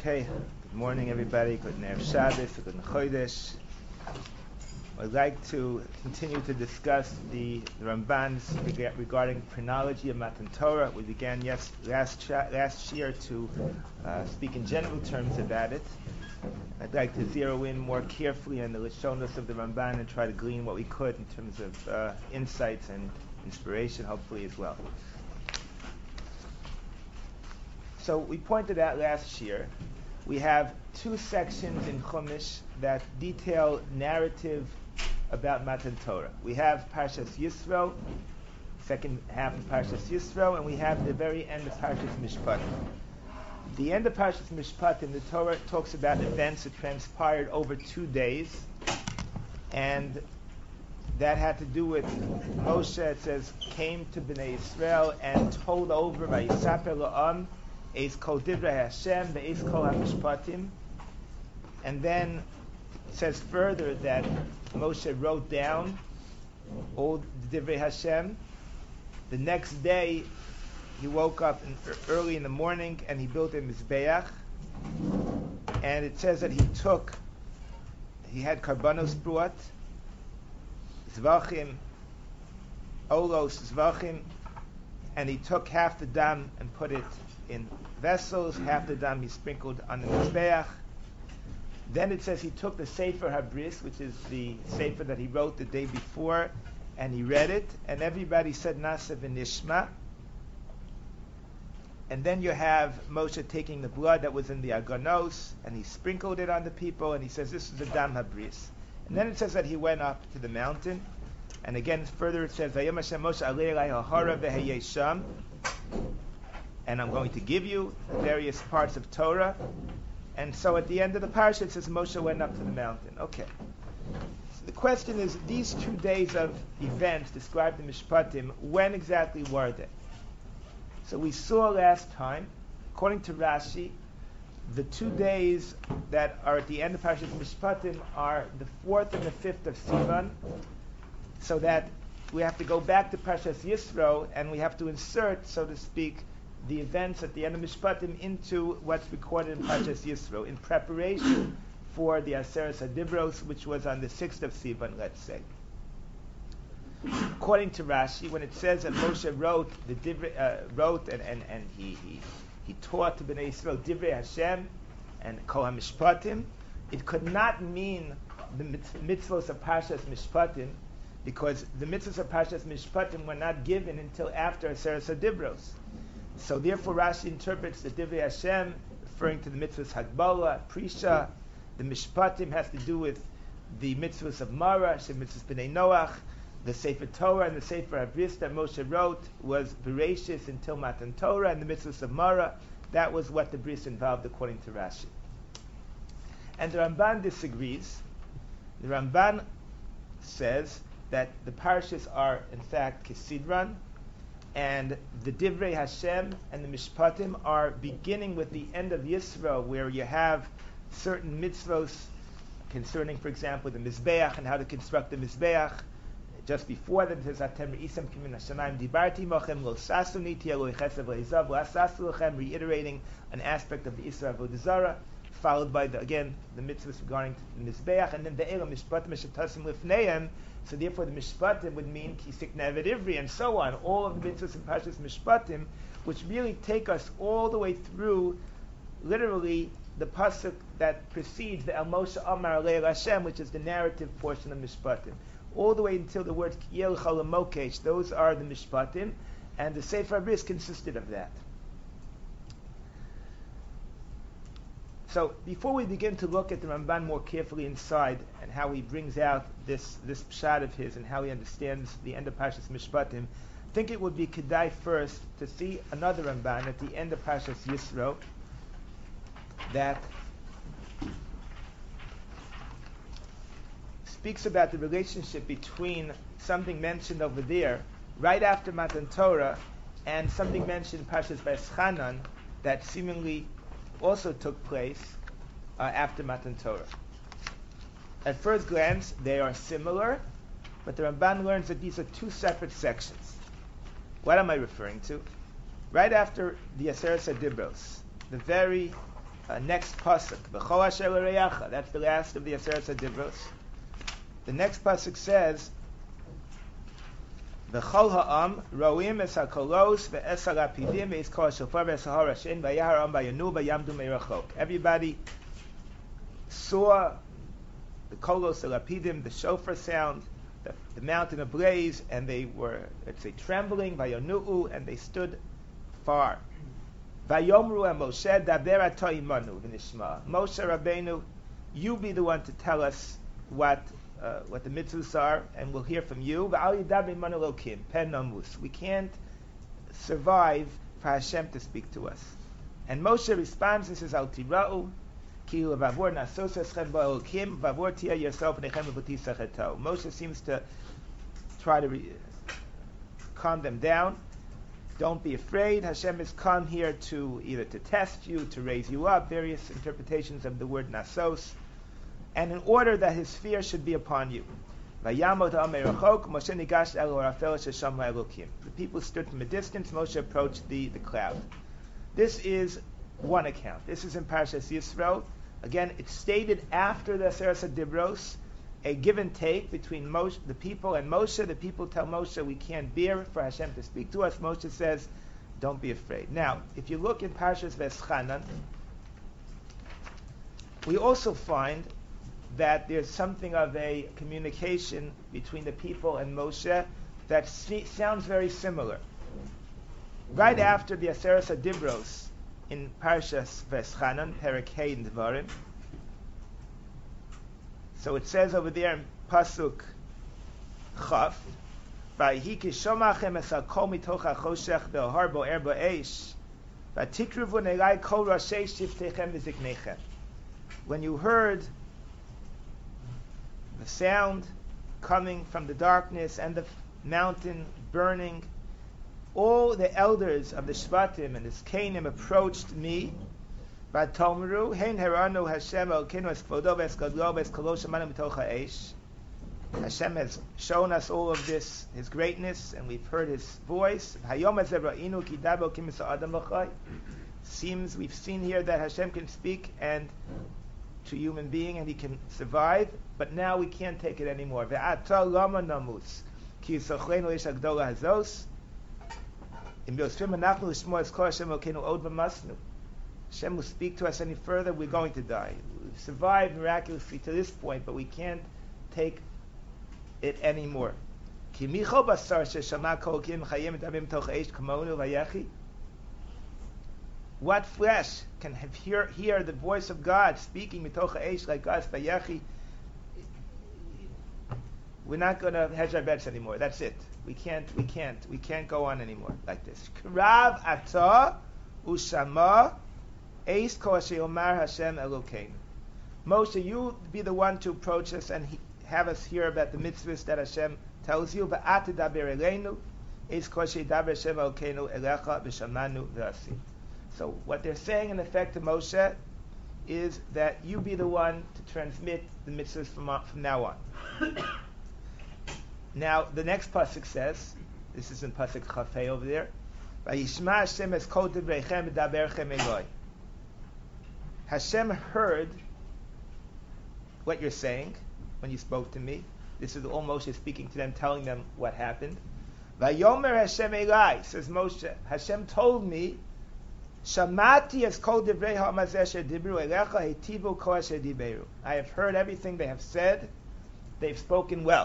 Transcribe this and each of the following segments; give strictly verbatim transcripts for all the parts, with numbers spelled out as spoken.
Okay, good morning everybody, good Erev Shabbos, good Chodesh. I'd like to continue to discuss the, the Ramban's reg- regarding chronology of Matan Torah. We began yes, last cha- last year to uh, speak in general terms about it. I'd like to zero in more carefully on the Lashonos of the Ramban and try to glean what we could in terms of uh, insights and inspiration, hopefully as well. So we pointed out last year, we have two sections in Chumash that detail narrative about Matan Torah. We have Parshas Yisro, second half of Parshas Yisro, and we have the very end of Parshas Mishpatim. The end of Parshas Mishpatim, the Torah talks about events that transpired over two days, and that had to do with Moshe, it says, came to Bnei Yisrael and told over by Yisaper La'am, Eis Kol Divrei Hashem, the Eis Kol HaMishpatim. And then it says further that Moshe wrote down all the Divrei Hashem. The next day, he woke up in, early in the morning and he built a Mizbeach. And it says that he took, he had Karbanos Bruat, Zvachim, Olos, Zvachim, and he took half the dam and put it in vessels, half the dam he sprinkled on the Mizbeach. Then it says he took the Sefer Habris, which is the Sefer that he wrote the day before, and he read it, and everybody said Nasa v'nishma. And then you have Moshe taking the blood that was in the Agonos, and he sprinkled it on the people, and he says this is the Dam Habris. And then it says that he went up to the mountain, and again further it says Vayom Hashem Moshe alei elai ha'hara v'heyeh sham, and I'm going to give you various parts of Torah. And so at the end of the parsha it says Moshe went up to the mountain. Okay. So the question is, these two days of events described in Mishpatim, when exactly were they? So we saw last time, according to Rashi, the two days that are at the end of Parashat Mishpatim are the fourth and the fifth of Sivan, so that we have to go back to Parashat Yisro and we have to insert, so to speak, the events at the end of Mishpatim into what's recorded in Parashat Yisro in preparation for the Aseret HaDibros, which was on the sixth of Sivan, let's say. According to Rashi, when it says that Moshe wrote the Divrei, uh, wrote and, and, and he, he he taught to Bnei Yisrael Divrei Hashem and Kol HaMishpatim, it could not mean the mitzvos of Parshas Mishpatim, because the mitzvos of Parshas Mishpatim were not given until after Aseret HaDibros. So therefore Rashi interprets the Divrei Hashem referring to the mitzvahs Hagbolah, Prisha. The Mishpatim has to do with the mitzvahs of Mara, the mitzvahs B'nai Noach. The Sefer Torah and the Sefer Habris that Moshe wrote was Bereshis until Matan Torah, and the mitzvahs of Mara, that was what the bris involved according to Rashi. And the Ramban disagrees. The Ramban says that the parashas are in fact Kesidran, and the Divrei Hashem and the Mishpatim are beginning with the end of Yisro, where you have certain mitzvos concerning, for example, the Mizbeach and how to construct the Mizbeach. Just before that, it says, Atem re'isam kimin hashamayim dibarti mochem lo sasuni tielo ichesav le'izav la sasu lechem, reiterating an aspect of the Isra Avodah Zarah, followed by, the, again, the mitzvahs regarding the Mizbeach, and then the Elam Mishpatim Meshatasim Lifneim. So therefore the Mishpatim would mean Kisik Nevet Ivri, and so on. All of the mitzvahs in Parshas Mishpatim, which really take us all the way through, literally, the pasuk that precedes the El Moshe Amar Alei Hashem, which is the narrative portion of Mishpatim, all the way until the words Kiel Chalamokesh. Those are the Mishpatim, and the Sefer Habris consisted of that. So before we begin to look at the Ramban more carefully inside and how he brings out this this pshat of his and how he understands the end of Parshas Mishpatim, I think it would be kedai first to see another Ramban at the end of Parshas Yisro that speaks about the relationship between something mentioned over there right after Matan Torah and something mentioned in Parshas Vayeschanan that seemingly also took place uh, after Matan Torah. At first glance, they are similar, but the Ramban learns that these are two separate sections. What am I referring to? Right after the Aseret HaDibros, the very uh, next pasuk, V'chol asher l'reyacha. That's the last of the Aseret Dibros. The next pasuk says, V'chol ha'am ro'im es ha'kolos ve'es ha'rapidim ve'es kol ha'shofar ve'es ha'harashin v'yahar ha'am v'yanu v'yamdu me'rachok. Everybody saw the kolos, the rapidim, the shofar sound, the, the mountain ablaze, and they were, let's say, trembling, vayonu'u, and they stood far. Vayomru and Moshe, daber ato imanu v'nishma. Moshe Rabbeinu, you be the one to tell us what uh, what the mitzvahs are, and we'll hear from you. V'al yidaber imanu lokim, pen namus. We can't survive for Hashem to speak to us. And Moshe responds and says, Al tira'u, Moshe seems to try to re- calm them down. Don't be afraid. Hashem has come here to either to test you, to raise you up, various interpretations of the word nasos, and in order that his fear should be upon you. The people stood from a distance. Moshe approached the, the cloud. This is one account. This is in Parshas Yisro. Again, it's stated after the Aseret Dibros, a give and take between Moshe, the people and Moshe. The people tell Moshe, we can't bear for Hashem to speak to us. Moshe says, don't be afraid. Now, if you look in Parshas Veschanan, we also find that there's something of a communication between the people and Moshe that se- sounds very similar. Right after the Aseret Dibros, in Parshas Veschanan, Perek Hey in Devarim. So it says over there in Pasuk Chaf, Vayhi kishomachem es hakol mitoch hachoshech be'ohar bo'er bo'esh, v'tikruvu nelai kol rashei shiftechem v'ziknechem. When you heard the sound coming from the darkness and the mountain burning, all the elders of the Shvatim and the Zkanim approached me. V'tomru hein heranu Hashem elkeinu es kvodo v'es gadlo v'es kolo shemanu mitoch ha'esh. Hashem has shown us all of this, His greatness, and we've heard His voice. Hayom hazeh ra'inu ki dabo ki misa adam v'chai. Seems we've seen here that Hashem can speak and to human being and He can survive, but now we can't take it anymore. Ve'ata lama namus ki yisochleinu ish hagdola hazos. Hashem will speak to us any further, we're going to die. We've survived miraculously to this point, but we can't take it anymore. What flesh can have hear, hear the voice of God speaking mitoch ha'esh like us, vayechi? We're not going to hedge our bets anymore. That's it. We can't, we can't, we can't go on anymore like this. Krav ata ushama eis kol asher yomar Hashem Elokeinu. Moshe, you be the one to approach us and he, have us hear about the mitzvahs that Hashem tells you. V'at daber eleinu eis kol asher daber Hashem Elokeinu elecha v'shamanu v'asim. So what they're saying in effect to Moshe is that you be the one to transmit the mitzvahs from, from now on. Now, the next pasuk says, this is in pasuk Chafei over there, Vayishma Hashem es kol divreichem v'daberchem eloi. Hashem heard what you're saying when you spoke to me. This is all Moshe speaking to them, telling them what happened. Vayomer Hashem elai, says Moshe, Hashem told me, Shamati es kol divrei ha'amazeh asher dibru elecha hetivu kol asher diberu. I have heard everything they have said. They've spoken well.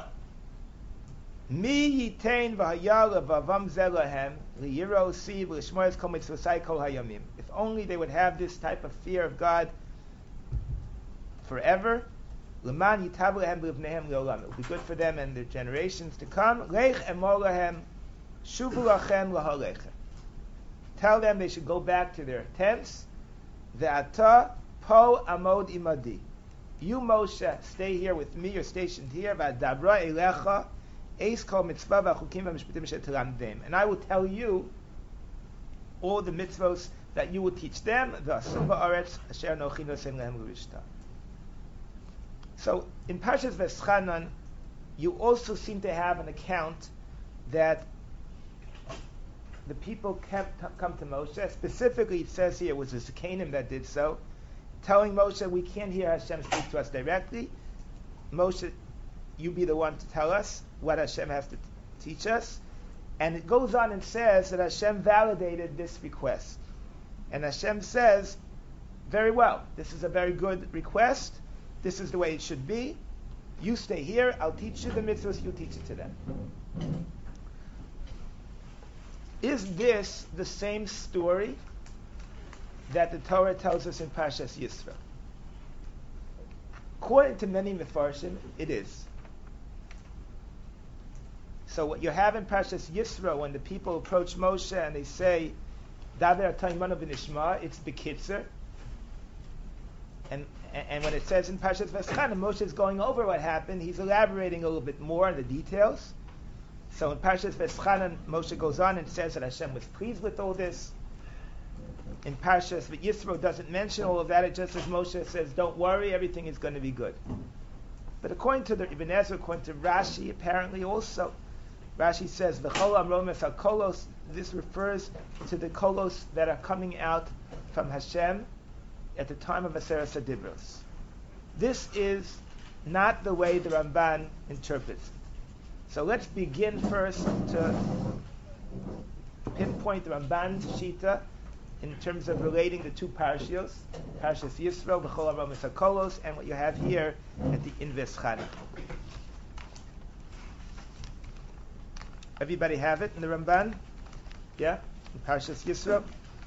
Mi yitain v'hayal v'avam zelahem liyiro siv l'shmoyes kol mitzvosai kol hayamim. If only they would have this type of fear of God forever. L'man yitav lehem b'livnehem leolam. It would be good for them and their generations to come. Leich emor lehem shuvu lachem lahalechem. Tell them they should go back to their tents. Ve'ata po amod imadi. You, Moshe, stay here with me. You're stationed here. V'adabra elecha eis kol mitzvah v'achukim v'mishpatim asher tilamdem. And I will tell you all the mitzvos that you will teach them. V'asum ba'aretz asher anochi nosein lehem l'rishta. So in Parshas Veschanan, you also seem to have an account that the people kept come to Moshe. Specifically, it says here it was the Zekanim that did so, telling Moshe, we can't hear Hashem speak to us directly. Moshe, you be the one to tell us what Hashem has to t- teach us. And it goes on and says that Hashem validated this request. And Hashem says, very well, this is a very good request. This is the way it should be. You stay here, I'll teach you the mitzvahs, you teach it to them. Is this the same story that the Torah tells us in Parshas Yisro? According to many Mefarshim, it is. So what you have in Parshas Yisro, when the people approach Moshe and they say, Daver atay imanu v'nishma, it's Bekitzer. And and when it says in Parshas Veschanan, Moshe is going over what happened, he's elaborating a little bit more on the details. So in Parshas Veschanan, Moshe goes on and says that Hashem was pleased with all this. In Parshas Yisro doesn't mention all of that, it just says Moshe says, don't worry, everything is going to be good. But according to the Ibn Ezra, according to Rashi, apparently also, Rashi says, V'chol amrom es kolos, this refers to the kolos that are coming out from Hashem at the time of Aseret Dibros. This is not the way the Ramban interprets it. So let's begin first to pinpoint the Ramban's Shita in terms of relating the two parashios, Parshas Yisro, V'chol amrom es kolos, and what you have here at the in Veschanan. Everybody have it in the Ramban? Yeah? In Parshas Yisro?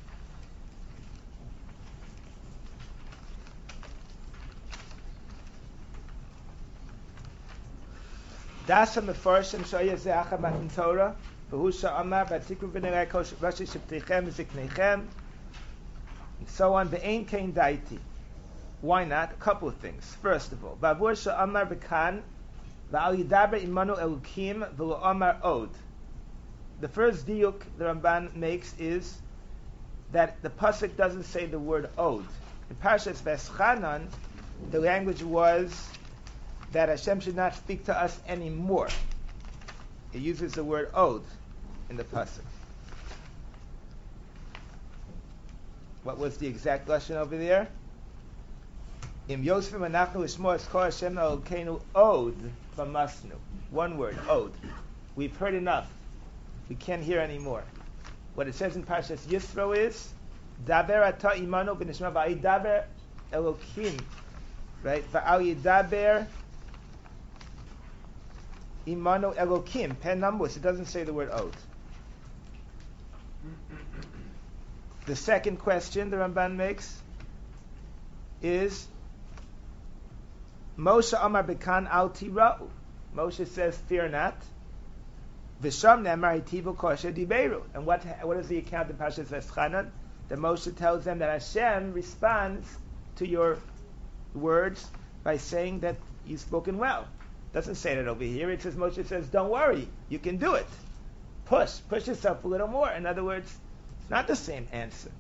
Dasa mefarshim shoya ze'acha matan Torah v'hu sha'amar v'atikru v'nerei kol rashi shepteichem v'zikneichem and so on v'ein kein daiti. Why not? A couple of things. First of all, v'avur sha'amar v'kan v'al yidaber imanu elukim v'lo amar od. The first diuk the Ramban makes is that the pasuk doesn't say the word od. In Parshas Veschanan, the language was that Hashem should not speak to us anymore. It uses the word od in the pasuk. What was the exact lesson over there? Im Yosefim anachnu l'shmo es kol Hashem Elokeinu od v'masnu. One word, od. We've heard enough. We can't hear anymore. What it says in Parshas Yisro is, Daber ata imanu b'nishma v'ayi daber Elokim. Right? V'al yidaber imanu Elokim. Pen numbers. It doesn't say the word od. The second question the Ramban makes is, Moshe Amar Bekan Al Tira'u. Moshe says, fear not. V'sham ne'amar hitivu kosher diberu. And what what is the account in Parshas Veschanan? That Moshe tells them that Hashem responds to your words by saying that you've spoken well. Doesn't say that over here. It says, Moshe says, don't worry, you can do it. Push, push yourself a little more. In other words, it's not the same answer.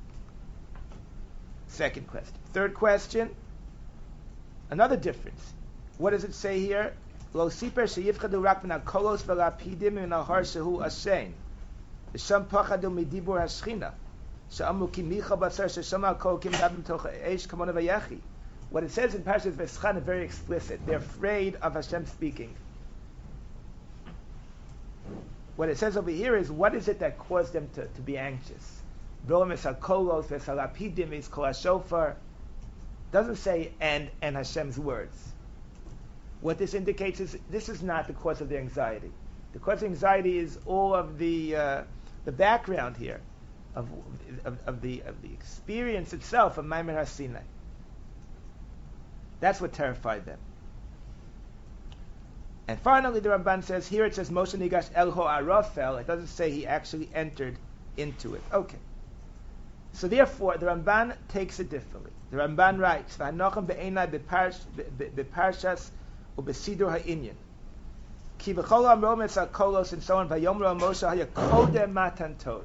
Second question. Third question, another difference. What does it say here? Lo siper sheyifchadu rak min hakolos v'lapidim min ahar shehu ashen. V'sham pachadu midibur hashchina. She'amru ki micha basar sheshama hakol kim dabim toch eish kamona v'yachi. What it says in Parshas Veschanan is very explicit. They're afraid of Hashem speaking. What it says over here is, what is it that caused them to, to be anxious? Bilam es hakolos v'salapidim is kol hashofar. Doesn't say and and Hashem's words. What this indicates is this is not the cause of their anxiety. The cause of anxiety is all of the uh, the background here of, of, of the of the experience itself of Maimon HaSinai. That's what terrified them. And finally, the Ramban says here it says Moshe Nigash El Ho'arafel. It doesn't say he actually entered into it. Okay. So therefore, the Ramban takes it differently. The Ramban writes, "V'hanochem be'enai beparshas ubesidur ha'inyan. Ki v'chol amrom es hakolos and so on v'yomro Moshe hayakodem matan Torah."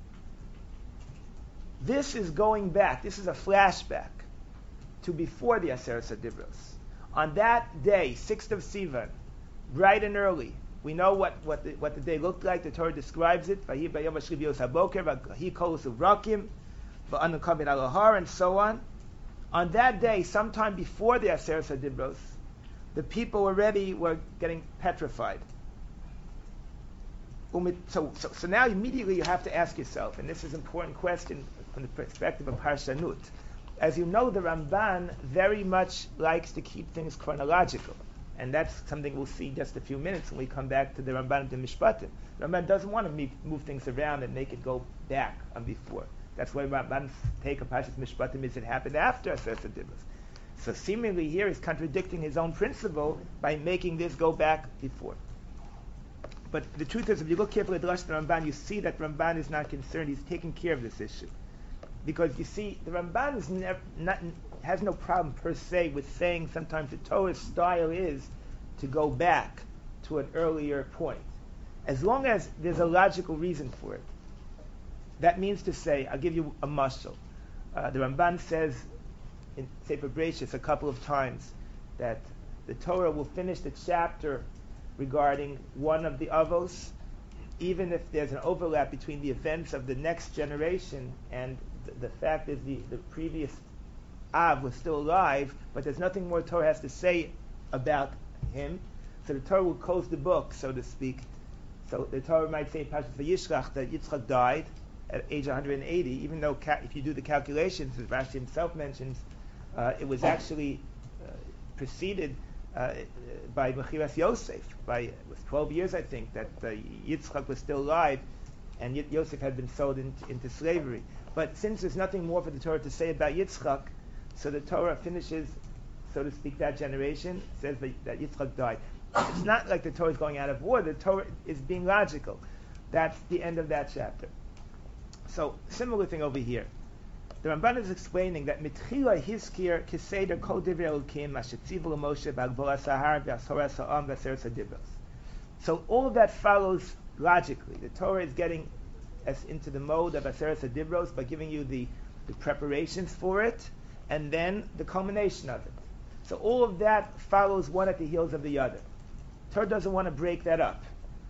This is going back. This is a flashback to before the Aseret Dibros. On that day, sixth of Sivan, bright and early, we know what, what, the, what the day looked like. The Torah describes it. V'hi b'yom ha'shliv yos haboker v'hi kolos uvrakim v'anu kabin alohar and so on. On that day, sometime before the Aseret HaDibros, the people already were getting petrified. So, so, so now immediately you have to ask yourself, and this is an important question from the perspective of Parshanut. As you know, the Ramban very much likes to keep things chronological. And that's something we'll see in just a few minutes when we come back to the Ramban and the Mishpatim. The Ramban doesn't want to move, move things around and make it go back on before. That's why Ramban's take of Parshas Mishpatim is it happened after Aseret HaDibros. So seemingly here he's contradicting his own principle by making this go back before. But the truth is, if you look carefully at the Rosh Ramban, you see that Ramban is not concerned. He's taking care of this issue. Because you see, the Ramban is never, not, has no problem per se with saying sometimes the Torah's style is to go back to an earlier point. As long as there's a logical reason for it. That means to say, I'll give you a mashal. Uh, the Ramban says in Sefer Bereishis a couple of times that the Torah will finish the chapter regarding one of the avos, even if there's an overlap between the events of the next generation and the, the fact is the, the previous Av was still alive, but there's nothing more Torah has to say about him. So the Torah will close the book, so to speak. So the Torah might say in Parshas Vayishlach that Yitzchak died at age one hundred eighty, even though ca- if you do the calculations, as Rashi himself mentions, uh, it was actually uh, preceded Uh, by Mechiras Yosef, by it was twelve years, I think, that uh, Yitzchak was still alive, and y- Yosef had been sold in, into slavery. But since there's nothing more for the Torah to say about Yitzchak, so the Torah finishes, so to speak, that generation, says that, that Yitzchak died. It's not like the Torah is going out of order. The Torah is being logical. That's the end of that chapter. So, similar thing over here. The Ramban is explaining that mitchila hiskir kiseder kol divrei Elokim ashetzivu Moshe b'Agbola Sahar v'Asora Sa'am v'Aseret HaDibros. So all of that follows logically. The Torah is getting us into the mode of Aseret HaDibros by giving you the, the preparations for it, and then the culmination of it. So all of that follows one at the heels of the other. The Torah doesn't want to break that up.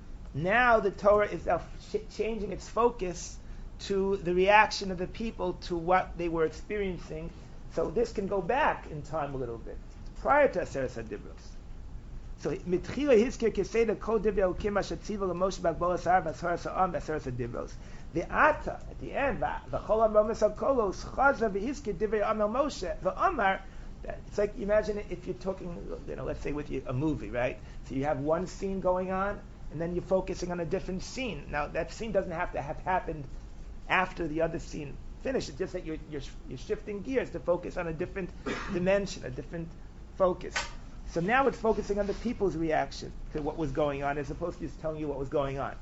Now the Torah is now ch- changing its focus to the reaction of the people to what they were experiencing. So this can go back in time a little bit, prior to Aseret HaDibros. So mitchila hiskir keseda kol divrei Elokim ashetzivu Moshe b'Agbola Sahar v'Asora Sa'am v'Aseret HaDibros. The ata at the end, v'chol ha'romes ha'kolos chaza v'hiskir divrei Amel Moshe v'Amar. It's like, imagine if you're talking, you know, let's say with you, a movie, right? So you have one scene going on, and then you're focusing on a different scene. Now that scene doesn't have to have happened after the other scene finishes. It's just that you're, you're, you're shifting gears to focus on a different dimension, a different focus. So now it's focusing on the people's reaction to what was going on as opposed to just telling you what was going on.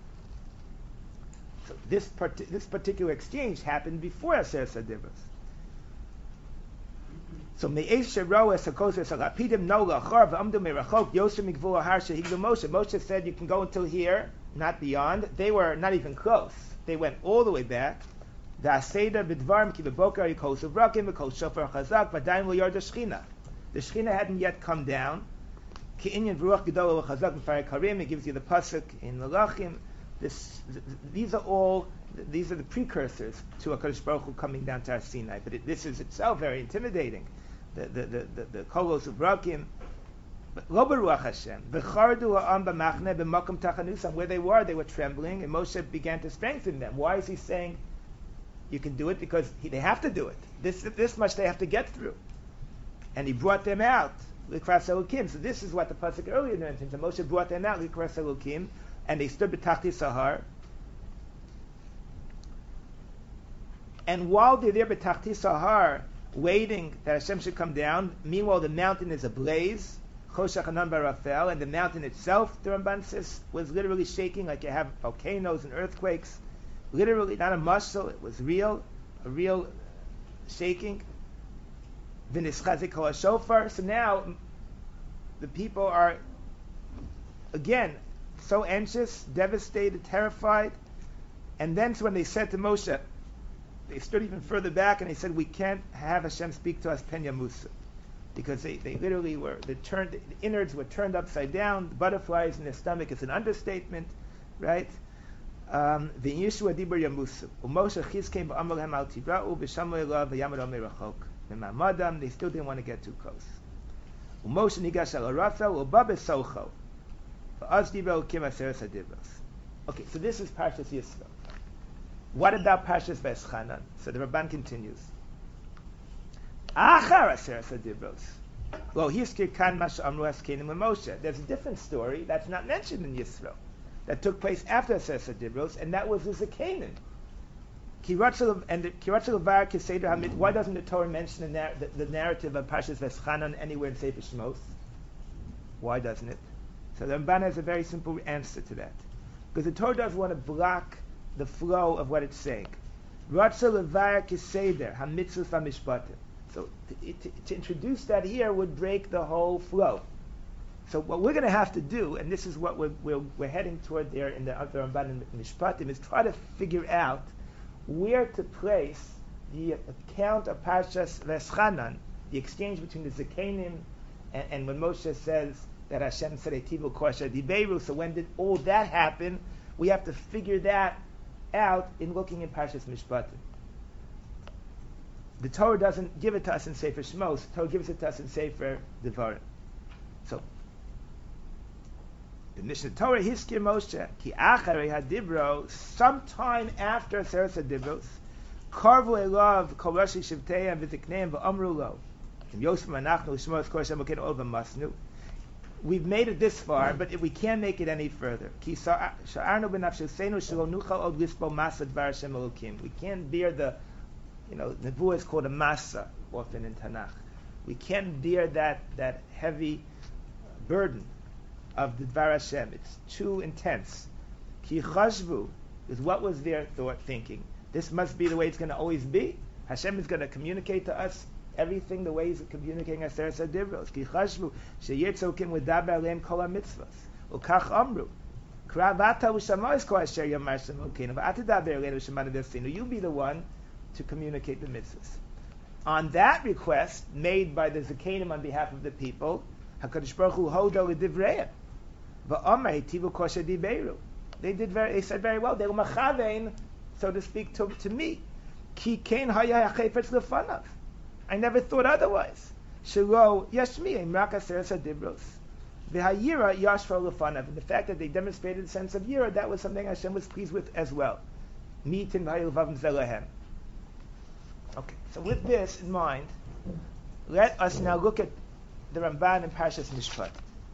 So this part, this particular exchange happened before Aseret HaDibros. So Moshe said you can go until here, not beyond. They were not even close. They went all the way back. The Shechina hadn't yet come down. It gives you the pasuk in Melachim. This, these are all, these are the precursors to HaKadosh Baruch Hu coming down to Har Sinai. But it, this is itself very intimidating. The the the the, the kolos of Rakim. Lo beruach Hashem. V'chardu ha'am b'machne b'makom tachanusam. Where they were, they were trembling, and Moshe began to strengthen them. Why is he saying you can do it? Because he, they have to do it. This this much they have to get through. And he brought them out. Likras Elokim. So this is what the pasuk earlier mentioned. So Moshe brought them out. Likras Elokim, and they stood b'tachti Sahar. And while they're there b'tachti Sahar, waiting that Hashem should come down, meanwhile the mountain is ablaze. Choshech Hanan Barafel, and the mountain itself, the Ramban says, was literally shaking like you have volcanoes and earthquakes. Literally, not a muscle, it was real, a real shaking. V'nischazik kol hashofar. So now, the people are, again, so anxious, devastated, terrified. And then so when they said to Moshe, they stood even further back and they said, we can't have Hashem speak to us Penya Musa. Because they, they literally were, the, turned, the innards were turned upside down, the butterflies in their stomach is an understatement, right? Um, the Yeshua Dibur Yamusu. Umoshe Chizkein ba'amar hem al tibra'u b'shamu elav v'yamar omer rachok. Madam, they still didn't want to get too close. Moshe nigash el Rafael u'ba besocho. V'az dibel kim aseres hadibros. Okay, so this is Parshas Yisro. What about Parshas Veschanan? So the Ramban continues. Achar aseres hadibros. Well, Hiskir kan mash amru haskenim Moshe. There's a different story that's not mentioned in Yisro that took place after aseres hadibros, and that was the Zakanim. And why doesn't the Torah mention the, narr- the, the narrative of Parshas Veschanan anywhere in Sefer Shmos? Why doesn't it? So the Ramban has a very simple answer to that. Because the Torah doesn't want to block the flow of what it's saying. So to, to, to introduce that here would break the whole flow. So what we're going to have to do, and this is what we're, we're, we're heading toward there in the other Ramban and Mishpatim, is try to figure out where to place the account of Parshas Veschanan, the exchange between the Zakanim, and, and when Moshe says that Hashem said Etivul Kosher Diberu. So when did all that happen? We have to figure that out in looking in Parshas Mishpatim. The Torah doesn't give it to us in Sefer Shmos. The Torah gives it to us in Sefer Devarim. So the Mishnah Torah Hiskir Moshe Ki Acharei Hadibro, sometime after Aseres Hadibros, Karvu Elav Kol Rashi Shivteihem V'Tikneihem V'Amru Lo Kim Yosef Manachnu L'Shmos Kol Hashem Mokeinu Ol V'Masnu. We've made it this far, but we can't make it any further. Ki Sha'arnu B'Nafshoseinu Shelo Nuchal Od Lispo Masa Dvar Hashem Elokim. We can't bear the, you know, the Nebuah is called a Masa often in Tanakh. We can't bear that that heavy burden of the Dvar Hashem. It's too intense. Ki chashvu is what was their thought thinking. This must be the way it's going to always be. Hashem is going to communicate to us everything the way He's communicating Aseres Hadibros. Ki chashvu sheyitzokim v'daber aleim kol hamitzvos. Ukach amru. Kravata u'shamois kol asher yamar Hashem Elokeinu v'atidaber aleinu shemanu v'yasinu. You be the one to communicate the mitzvahs. On that request made by the Zakanim on behalf of the people, HaKadosh Baruch Hu hodo l'divreim. They did very. They said very well. They were machavein, so to speak, to, to me. Ki kein haya hachefetz lefanav. I never thought otherwise. Shelo yashmi imrak aseres hadibros. V'hayira yashva lefanav. And the fact that they demonstrated a sense of yira, that was something Hashem was pleased with as well. Mitin v'hayilvavim zelahem. Okay. So with this in mind, let us now look at the Ramban in Parshas Mishpat.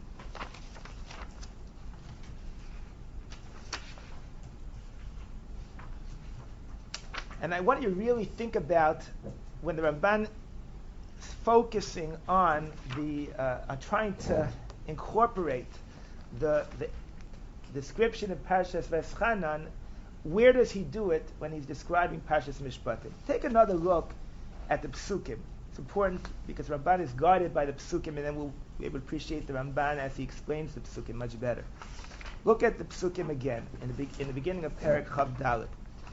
And I want you to really think about when the Ramban is focusing on the, uh, on trying to incorporate the, the description of Parshas Veschanan, where does he do it when he's describing Parshas Mishpatim? Take another look at the Psukim. It's important because Ramban is guided by the Psukim, and then we'll be able to appreciate the Ramban as he explains the Psukim much better. Look at the Psukim again in the, be- in the beginning of Perek Chav Dalet.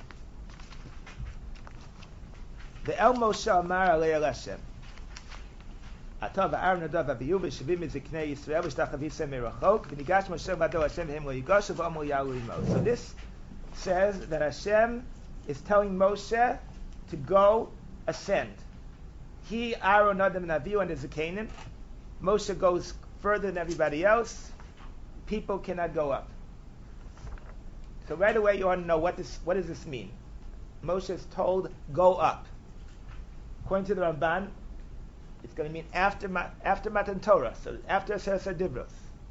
The El Moshe Amar Alei El Hashem. Atov Aaron Nadav Avihu v'Shavim Miziknei Yisrael v'Shtachavise Merachok v'Nigash Moshe V'Ado Hashem V'Hem Lo Yigash V'Amol Yalu Imo. So this says that Hashem is telling Moshe to go ascend. He, Aaron, Nadav, and Avihu, and the Zakanim. Moshe goes further than everybody else. People cannot go up. So right away you want to know what this what does this mean? Moshe is told, go up. According to the Ramban, it's going to mean after after Matan Torah, so after Aseres Hadibros.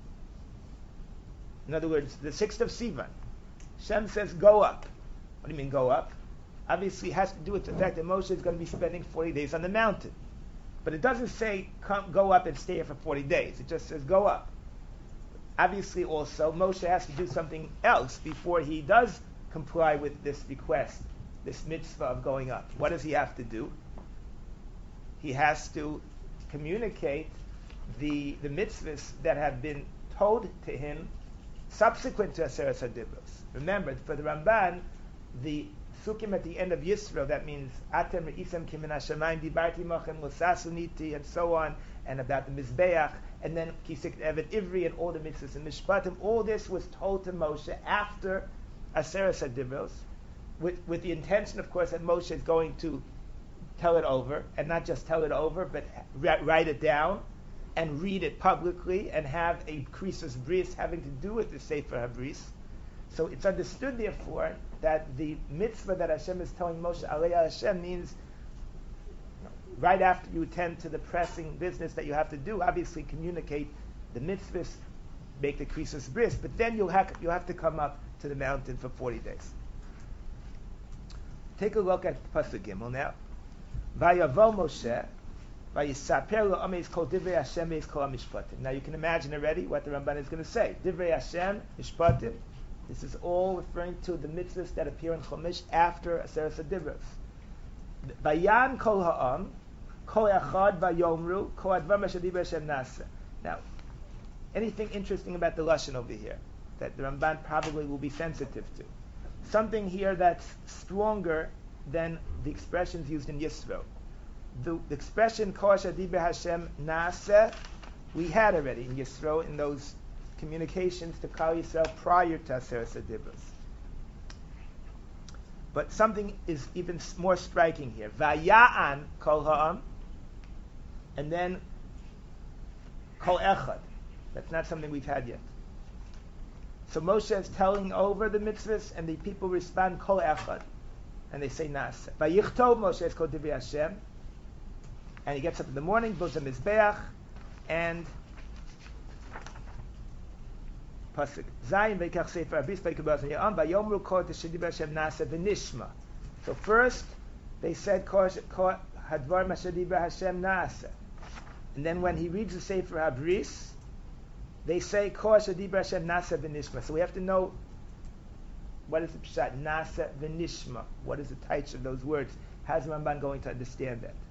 In other words, the sixth of Sivan. Shem says, go up. What do you mean, go up? Obviously, it has to do with the fact that Moshe is going to be spending forty days on the mountain. But it doesn't say, come, go up and stay here for forty days. It just says, go up. Obviously, also, Moshe has to do something else before he does comply with this request, this mitzvah of going up. What does he have to do? He has to communicate the the mitzvahs that have been told to him subsequent to Aseres Hadibros. Remember, for the Ramban, the Sukkim at the end of Yisro, that means Atem Re'isem Kim Min HaShamayim Dibarti Mochem Losasuniti, and so on, and about the Mizbeach, and then Kisik Evet Ivri, and all the mitzvahs and Mishpatim. All this was told to Moshe after Aseres Hadibros, with, with the intention, of course, that Moshe is going to tell it over, and not just tell it over, but write it down and read it publicly and have a krisus bris having to do with the Sefer HaBris. So it's understood, therefore, that the mitzvah that Hashem is telling Moshe Alei Hashem means right after you attend to the pressing business that you have to do, obviously communicate the mitzvahs, make the krisus bris, but then you'll have, you'll have to come up to the mountain for forty days. Take a look at Pasuk Gimel now. Vayavo Moshe, vayisaper lo'amei kol divrei Hashem eis kol hamishpatim. Now you can imagine already what the Ramban is going to say. Divrei Hashem, mishpatim. This is all referring to the mitzvahs that appear in Chumash after Aseret HaDibros. Vayan kol ha'am, kol echad vayomru, kol advar asher divrei Hashem nasa. Now, anything interesting about the Lashon over here that the Ramban probably will be sensitive to? Something here that's stronger than the expressions used in Yisro. The, the expression Kol Asher Diber Hashem Naaseh we had already in Yisro in those communications to Klal Yisrael prior to Aseret HaDibros. But something is even more striking here. Vaya'an Kol Ha'am, and then Kol Echad. That's not something we've had yet. So Moshe is telling over the mitzvahs, and the people respond Kol Echad, and they say Naaseh. Vayichtov Moshe is called Divrei Hashem, and he gets up in the morning, builds a mizbeach, and pasuk Zayin veikach sefer abis veikabaz yam vayomru kol teshediber Hashem Naaseh v'nishma. So first they said Kol hadvar mashadiber Hashem Naaseh, and then when he reads the sefer Habris, they say Kol Shadibra Hashem Nasa v'nishma. So we have to know what is the pshat Nasa v'nishma. What is the taich of those words? How's the Ramban going to understand that?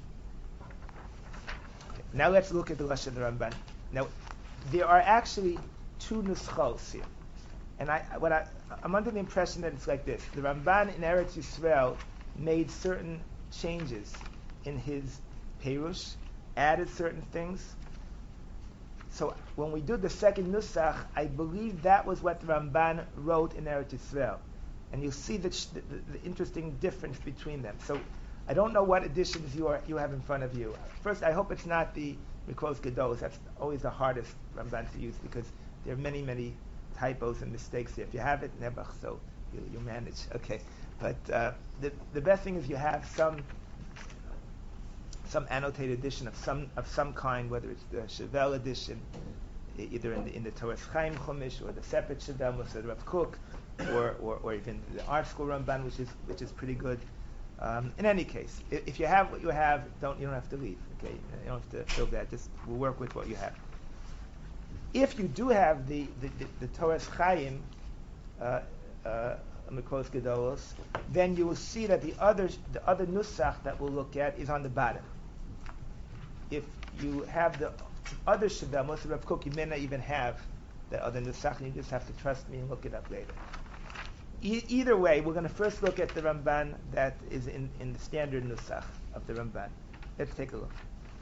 Okay. Now let's look at the Lashon of the Ramban. Now there are actually two nuschos here, and I what I I'm under the impression that it's like this: the Ramban in Eretz Yisrael made certain changes in his perush, added certain things. So when we do the second nusach, I believe that was what the Ramban wrote in Eretz Yisrael, and you'll see the, the, the interesting difference between them. So I don't know what editions you are you have in front of you. First, I hope it's not the Mikros Gedolos. That's always the hardest Ramban to use because there are many many typos and mistakes there. If you have it, Nebuch, so you, you manage. Okay, but uh, the the best thing is you have some. some annotated edition of some of some kind, whether it's the Chevelle edition, either in the, in the Torah Chaim Chumash or the separate Shadam of Rav Kook, or, or or even the Art School Ramban, which is which is pretty good. Um, in any case, if, if you have what you have, don't you don't have to leave. Okay, you don't have to feel that. Just we'll work with what you have. If you do have the the, the, the Torah Chaim, uh, uh, Mikros Gedolos, then you will see that the other the other nusach that we'll look at is on the bottom. If you have the other Shadam, most of Rav Kook, you may not even have the other nusach, and you just have to trust me and look it up later. E- either way, we're going to first look at the Ramban that is in, in the standard nusach of the Ramban. Let's take a look.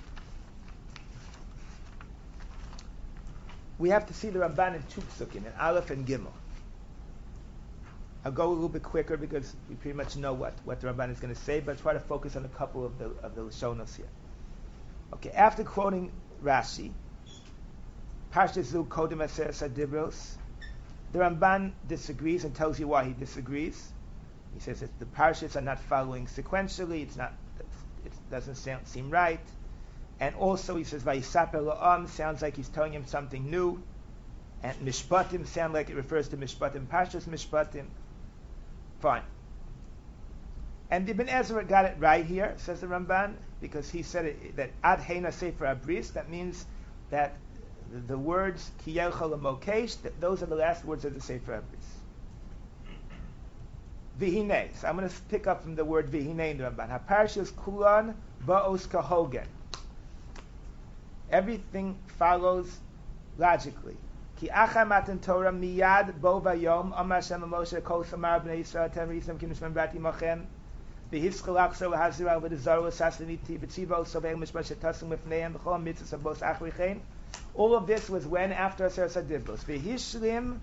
We have to see the Ramban in two psukim, in Aleph and Gimel. I'll go a little bit quicker because we pretty much know what, what the Ramban is going to say, but try to focus on a couple of the of the Lashonos here. Okay, after quoting Rashi, Parshas Zu Kodem Aseret HaDibros, the Ramban disagrees and tells you why he disagrees. He says that the parshas are not following sequentially. It's not. It doesn't sound, seem right. And also he says Vayisaper Lo'am sounds like he's telling him something new, and Mishpatim sound like it refers to Mishpatim. Parshas Mishpatim. Fine. And Ibn Ezra got it right here, says the Ramban, because he said it, that Ad Heina Sefer Abris, that means that the, the words Ki Yelcha L'Mokesh, that those are the last words of the Sefer Abris. Vihine. So I'm going to pick up from the word Vihine in the Ramban. HaParshas Kulan Ba'os Kahogen. Everything follows logically. Ki acha matan Torah miyad bo vayom amar Hashem Moshe kol samar bnei Yisrael ten risam kim nishman brati machem v'hischalach so lahazira v'dezaro sasaniti v'tzivo soveil mishpat shetasim mifneihem v'chol mitzvos abos achrichein. All of this was when after Aseret HaDibros. V'hishlim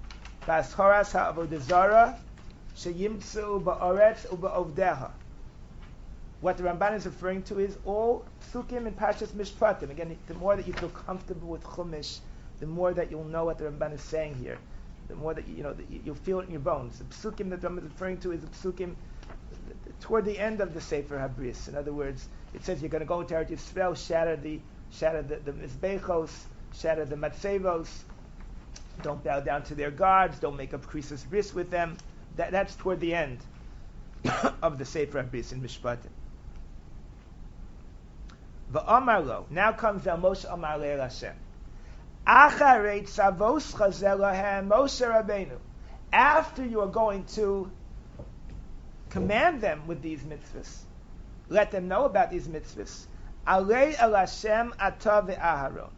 b'ashoras ha'avodezara sheyimtzu ba'oretz u'ba'ovdeha. What the Ramban is referring to is all psukim and Parshas Mishpatim. Again, the more that you feel comfortable with Chumash, the more that you'll know what the Ramban is saying here. The more that you, you know, that you'll feel it in your bones. The psukim that the Ramban is referring to is the psukim toward the end of the Sefer Habris. In other words, it says you're going to go into Eretz Yisrael, shatter the shatter the, the mizbechos, shatter the matzevos. Don't bow down to their gods. Don't make up krisus bris with them. That, that's toward the end of the Sefer Habris in Mishpatim. V'amar lo. Now comes El Moshe Amar Le'el Hashem. Acharei tzavoscha zelahem Moshe Rabbeinu. After you are going to command them with these mitzvahs, let them know about these mitzvahs. Alei el Hashem ata ve'aharon.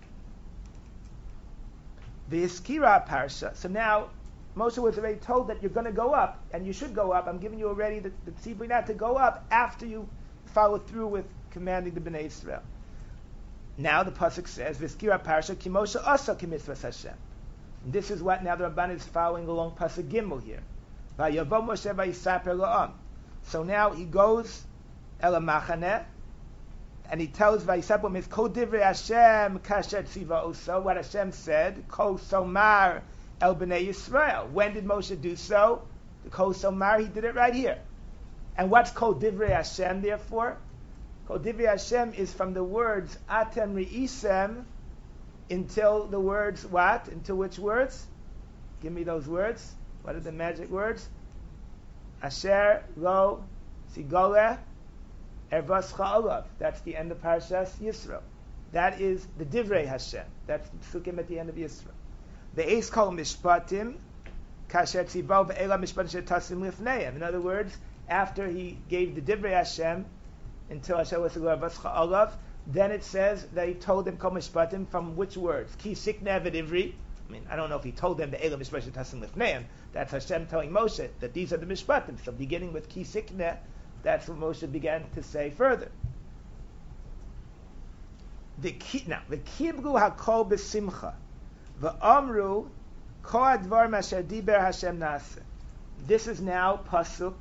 V'yiskira parsha. So now Moshe was already told that you're going to go up, and you should go up. I'm giving you already the, the tzibur now to go up after you follow through with commanding the Bnei Israel. Now the pasuk says, "V'skira parsha ki Moshe asa ki mitzvahs Hashem." And this is what now the Ramban is following along pasuk Gimel here. Vayavo Moshe vayisaper la'am. So now he goes el machane, and he tells vayisaper means kol divrei Hashem kasher tziva oso. What Hashem said, kol somar el bnei Yisrael. When did Moshe do so? The kol somar, he did it right here. And what's kol divrei Hashem therefore? Kol divrei Hashem is from the words atem re'isem until the words what? Until which words? Give me those words. What are the magic words? Asher lo sigole ervas cha'olav. That's the end of Parashas Yisro. That is the divrei Hashem. That's the psukim at the end of Yisro. The eis kol mishpatim kasher tzivo ve'ela mishpatim shetasim lifneim. In other words, after he gave the divrei Hashem until Asher lo sigole ervas cha'olav, then it says that he told them kol mishpatim from which words? Ki sikne v'divri. I mean, I don't know if he told them the Elam Mishpatim Tasim Lifneim. That's Hashem telling Moshe that these are the Mishpatim. So beginning with Ki Sikneh, that's what Moshe began to say further. The ki, now, the Kibru HaKol B'Simcha, V'Amru Ko Advar Masher Diber Hashem Naseh. This is now Pasuk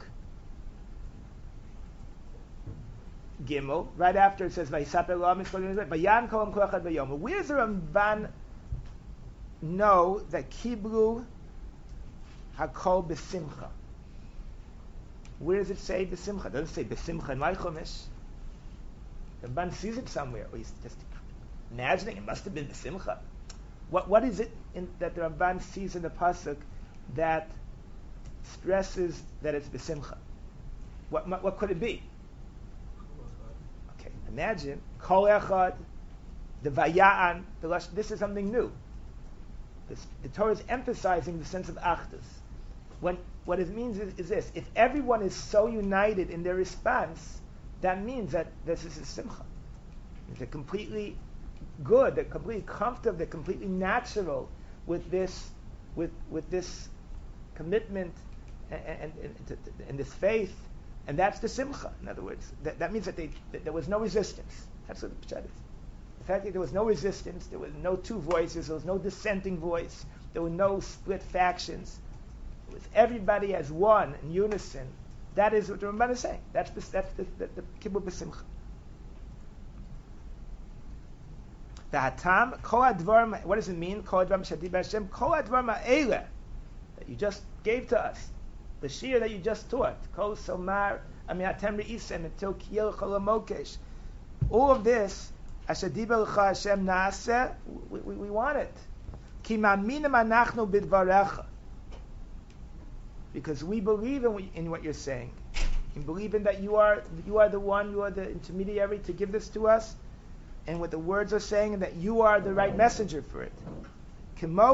Gimel, right after it says Vayisaper La'am Yisrael Vayan Kolam Kol Echad V'Yomer. Where's the Ramban know that Kibru Hakol B'Simcha? Where does it say B'Simcha? It doesn't say B'Simcha in my Chumash. The Ramban sees it somewhere, or he's just imagining it must have been B'Simcha. What what is it in, that the Ramban sees in the pasuk that stresses that it's B'Simcha? What what, what could it be? Okay, imagine Kol Echad, the Vaya'an. The Lush, this is something new. This, the Torah is emphasizing the sense of achdus. When what it means is, is this: if everyone is so united in their response, that means that this is a simcha. They're completely good. They're completely comfortable. They're completely natural with this, with with this commitment and, and, and, and this faith, and that's the simcha. In other words, that, that means that, they, that there was no resistance. That's what the pshat is. The fact that there was no resistance, there was no two voices, there was no dissenting voice, there were no split factions. It was everybody as one in unison. That is what the Ramban is saying. That's the that's the, the, the kibbutz b'simcha. The hatam kol advar. What does it mean? Kol advar shadi b'Hashem. Kol advar ma'ele that you just gave to us. The shir that you just taught. Kol somar amiatem re'isem until kiyel kol mokesh. All of this. We, we, we want it. Because we believe in, in what you're saying. We believe in that you are you are the one, you are the intermediary to give this to us, and what the words are saying, and that you are the right messenger for it. Now,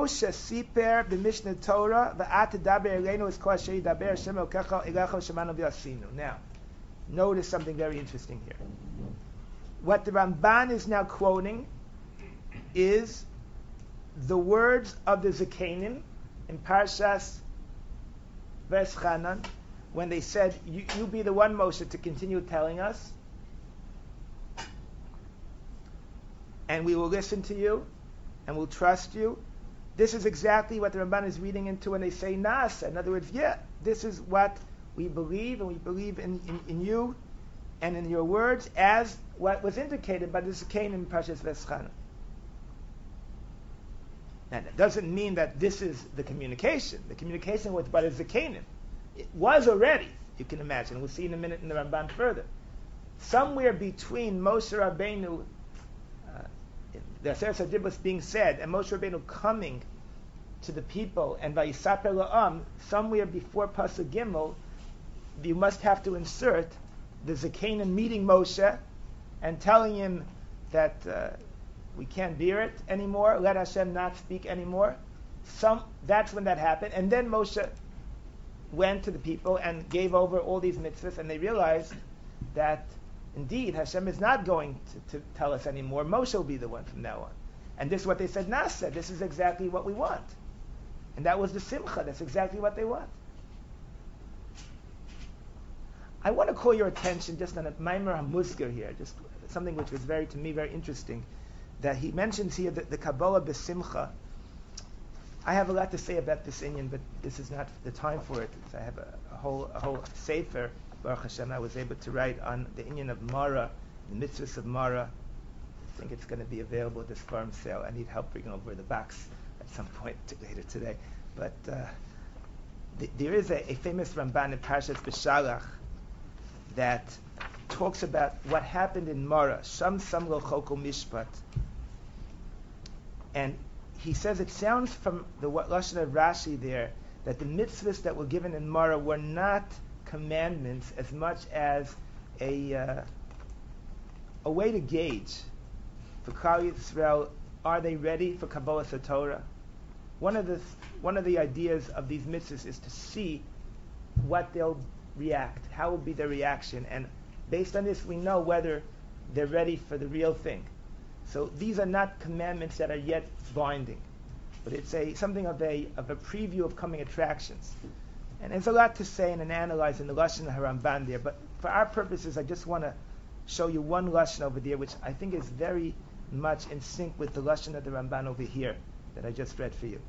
notice something very interesting here. What the Ramban is now quoting is the words of the Zekanim in Parshas Veschanan, when they said, you, you be the one, Moshe, to continue telling us, and we will listen to you, and we'll trust you. This is exactly what the Ramban is reading into when they say Nasa. In other words, yeah, this is what we believe, and we believe in, in, in you, and in your words as what was indicated by the Zikanim in Parshas Veschana. Now, that doesn't mean that this is the communication. The communication was by the Zikanim. It was already, you can imagine. We'll see in a minute in the Ramban further. Somewhere between Moshe Rabbeinu, uh, the Aseret HaDibros being said, and Moshe Rabbeinu coming to the people, and Vayisaper La'am, somewhere before Pasuk Gimel, you must have to insert the Zikanim meeting Moshe and telling him that uh, we can't bear it anymore, let Hashem not speak anymore. Some, that's when that happened. And then Moshe went to the people and gave over all these mitzvahs, and they realized that indeed Hashem is not going to, to tell us anymore. Moshe will be the one from now on. And this is what they said, Nasa, this is exactly what we want. And that was the simcha, that's exactly what they want. I want to call your attention just on a Maimer HaMuzgar here, just something which was very, to me, very interesting, that he mentions here that the Kabbalah B'Simcha. I have a lot to say about this inyan, but this is not the time for it. I have a, a whole a whole sefer, Baruch Hashem, I was able to write on the inyan of Mara, the mitzvahs of Mara. I think it's going to be available at this farm sale. I need help bringing over the box at some point t- later today. But uh, th- there is a, a famous Ramban in Parshas B'Shalach that talks about what happened in Mara. Sham Sam Lo Choko Mishpat. And he says it sounds from the Lashon of Rashi there that the mitzvahs that were given in Mara were not commandments as much as a uh, a way to gauge for Klal Yisrael, are they ready for Kabbalah Torah? One of the one of the ideas of these mitzvahs is to see what they'll react, how will be their reaction, and based on this we know whether they're ready for the real thing. So these are not commandments that are yet binding, but it's a something of a of a preview of coming attractions. And there's a lot to say and analyze in the Lashon HaRamban there, but for our purposes I just want to show you one Lashon over there which I think is very much in sync with the Lashon of the Ramban over here that I just read for you.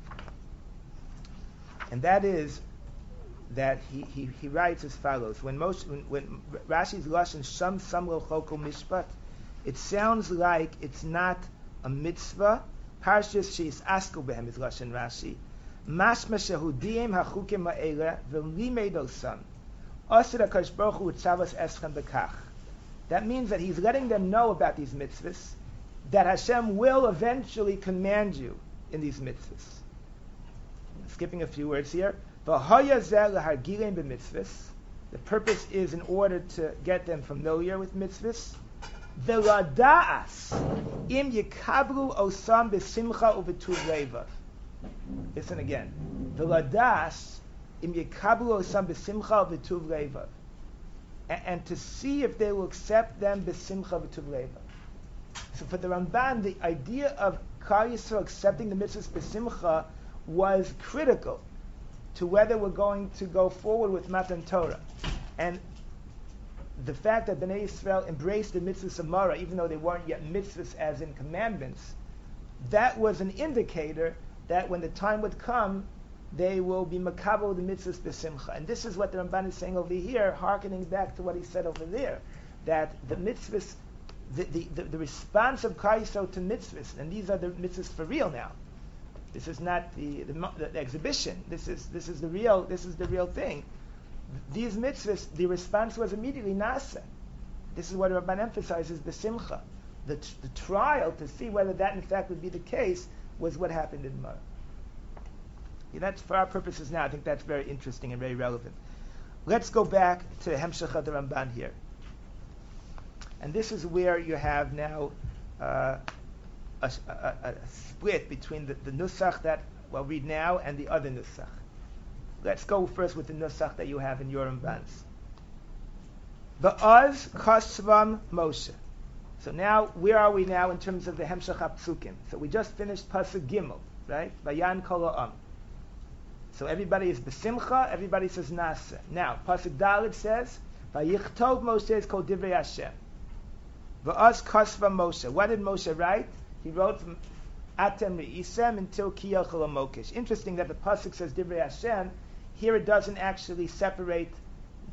And that is that he, he, he writes as follows: When most when, when Rashi's Lashon Sham Sam Lo Choko Mishpat, it sounds like it's not a mitzvah. Parshas she's asku behem is Lashon Rashi. Mashma shehudiyim hachukim ha'ele v'limeidosam. Asir HaKadosh Baruch Hu tzavos eschem bekach. That means that he's letting them know about these mitzvahs, that Hashem will eventually command you in these mitzvahs. Skipping a few words here. V'haya zeh lehargilem b'mitzvahs. The purpose is in order to get them familiar with mitzvahs. V'lada'as im yikablu osam b'simcha u'v'tuv leiva. Listen again. V'lada'as im yikablu osam b'simcha u'v'tuv leiva. And to see if they will accept them b'simcha u'v'tuv leiva. So for the Ramban, the idea of Klal Yisrael accepting the mitzvahs b'simcha was critical to whether we're going to go forward with Matan Torah. And the fact that Bnei Yisrael embraced the mitzvahs of Mara, even though they weren't yet mitzvahs as in commandments, that was an indicator that when the time would come, they will be makabel the mitzvahs b'simcha. And this is what the Ramban is saying over here, hearkening back to what he said over there, that the mitzvahs, the, the, the, the response of Klal Yisrael to mitzvahs, and these are the mitzvahs for real now. This is not the, the, the exhibition. This is this is the real. This is the real thing. These mitzvahs, the response was immediately nasa. This is what Rabban emphasizes: the simcha, the, t- the trial to see whether that in fact would be the case was what happened in Mara. Yeah, that's for our purposes now. I think that's very interesting and very relevant. Let's go back to Hemshech of the Ramban here, and this is where you have now. Uh, A, a, a split between the, the nusach that we'll read now and the other nusach. Let's go first with the nusach that you have in your Rambans. Ba'az kasvam Moshe. So now, where are we now in terms of the Hemshech HaPsukim? So we just finished Pasuk Gimel, right? Vayan kol ha'am. So everybody is besimcha, everybody says nasa. Now, Pasuk Dalet says, Vayichtov Moshe is called Divrei Hashem. Ba'az kasvam Moshe. What did Moshe write? He wrote from Atem Re'isem until Kiyach Lamokish. Interesting that the pasuk says Divrei Hashem. Here it doesn't actually separate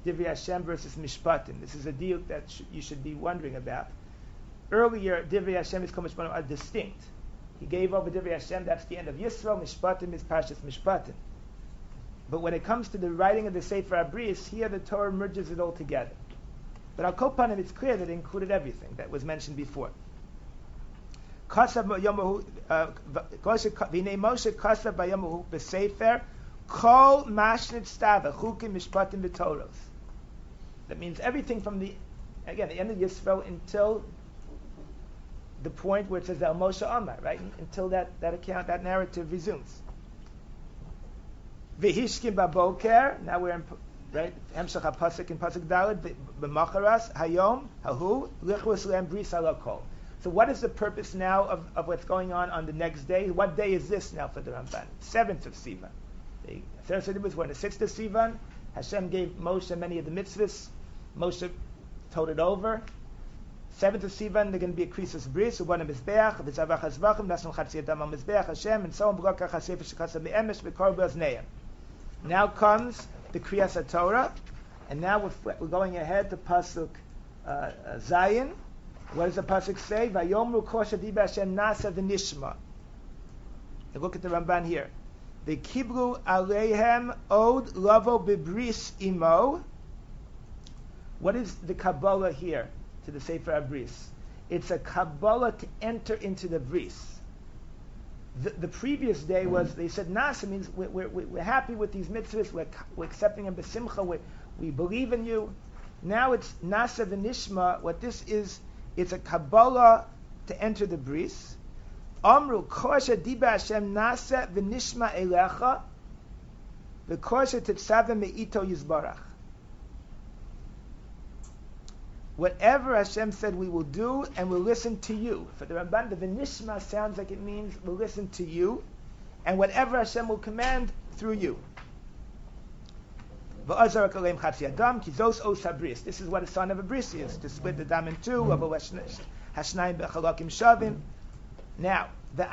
Divrei Hashem versus Mishpatim. This is a deal that sh- you should be wondering about. Earlier, Divrei Hashem is called Mishpatim are distinct. He gave over Divrei Hashem, that's the end of Yisro. Mishpatim is Parshas Mishpatim. But when it comes to the writing of the Sefer HaBris, here the Torah merges it all together. But al kol panim, it's clear that it included everything that was mentioned before. Kasav yomahu, v'nei Moshe kasav b'yomahu b'sefer kol mashnit stava chukim mishpatim v'toros. That means everything from the, again, the end of Yisro until the point where it says El Moshe Amar, right? Until that, that account, that narrative resumes. V'hishkim baboker, now we're in, right? Hemshach HaPasuk in Pasuk Daled, b'macharas, hayom, hahu, lichus le'em bris halakol. So what is the purpose now of, of what's going on on the next day? What day is this now for the Ramban? Seventh of Sivan. The third of was when the sixth of Sivan. Hashem gave Moshe many of the mitzvahs. Moshe told it over. Seventh of Sivan, they're going to be a krisus bris, ubana mizbeach, v'tzavach hazvachim, nasnum chatzi adam al mizbeach, Hashem, and so on. B'gokach hasef shekasa me'emesh v'kor b'ozneim. Now comes the Kriyas HaTorah, and now we're, we're going ahead to Pasuk uh, uh, Zayin. What does the Pasuk say? Vayomru kosha diba Hashem nasa v'nishma. And look at the Ramban here. V'kibru aleihem od lavo b'bris imo. What is the Kabbalah here to the Sefer HaBris? It's a Kabbalah to enter into the bris. The, the previous day was, they said, Nasa means we're, we're, we're happy with these mitzvahs, we're, we're accepting them b'simcha, we we believe in you. Now it's Nasa v'nishma. What this is, it's a Kabbalah to enter the bris. Amru kosha diba Hashem Nasa v'nishma elecha v'kosha tetzaveh me'ito yizbarach. Whatever Hashem said we will do, and we'll listen to you. For the Ramban, the V'nishma sounds like it means we'll listen to you, and whatever Hashem will command through you. This is what a son of a bris is, to split the dam in two. Now, the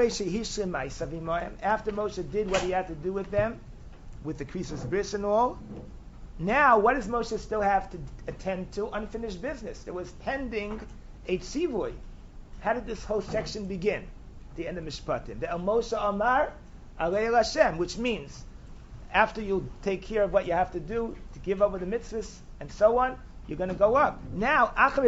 after Moshe did what he had to do with them, with the krisus bris and all, now, what does Moshe still have to attend to? Unfinished business. There was pending a tzivoy. How did this whole section begin? The end of Mishpatim. The El Moshe Amar Alei Hashem, which means after you take care of what you have to do to give over the mitzvahs and so on, you're going to go up. Now,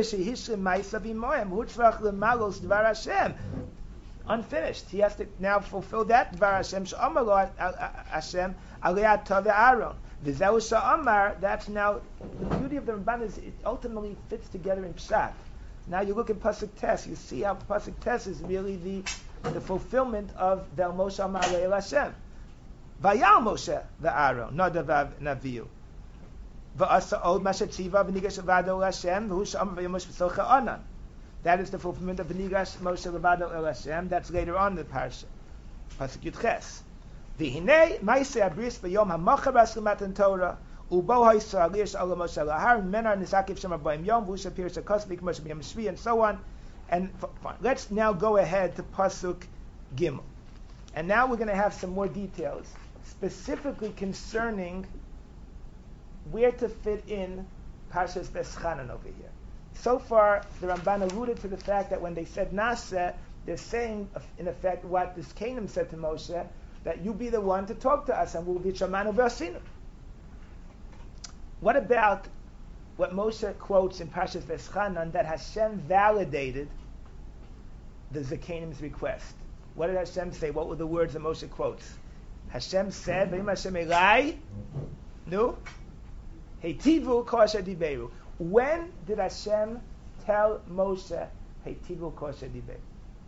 unfinished. He has to now fulfill that Dvar Hashem Sh'Amar Lo Hashem Alei Tov Aaron. That's now the beauty of the Ramban is it ultimately fits together in Pshat. Now you look at Pasuk Tes, you see how Pasuk Tes is really the the fulfillment of Vel Moshe Amar Le'el Hashem. Vayal Moshe v'Aaron Nadav Naviu v'Asa Od Mashatziva v'Nigash Levado Hashem v'Hu Sh'Amar v'Yomosh V'Socha Onan. That is the fulfillment of V'Nigash Moshe Levado El Hashem. That's later on in the parsha. Pasuk Yud Ches. V'hinei ma'aseh habris b'yom ha'macharas l'matan Torah ubo ha'yisrael li'esh ala Moshe lahar menar nisakiv shemar b'yom yom v'usha pirush ha'kos v'ikmosh b'yom shvi and so on. And fine. Let's now go ahead to Pasuk Gimel. And now we're going to have some more details, specifically concerning where to fit in Parshas Veschanan over here. So far, the Ramban alluded to the fact that when they said Nasa, they're saying, in effect, what this Canaan said to Moshe, that you be the one to talk to us, and we'll be Shamanu V'asinu. What about what Moshe quotes in Parshas Veschanan, that Hashem validated the Zakenim's request? What did Hashem say? What were the words that Moshe quotes? Hashem said, "V'im Hashem elai, nu, heitivu kosher diberu." When did Hashem tell Moshe, heitivu kosher diberu?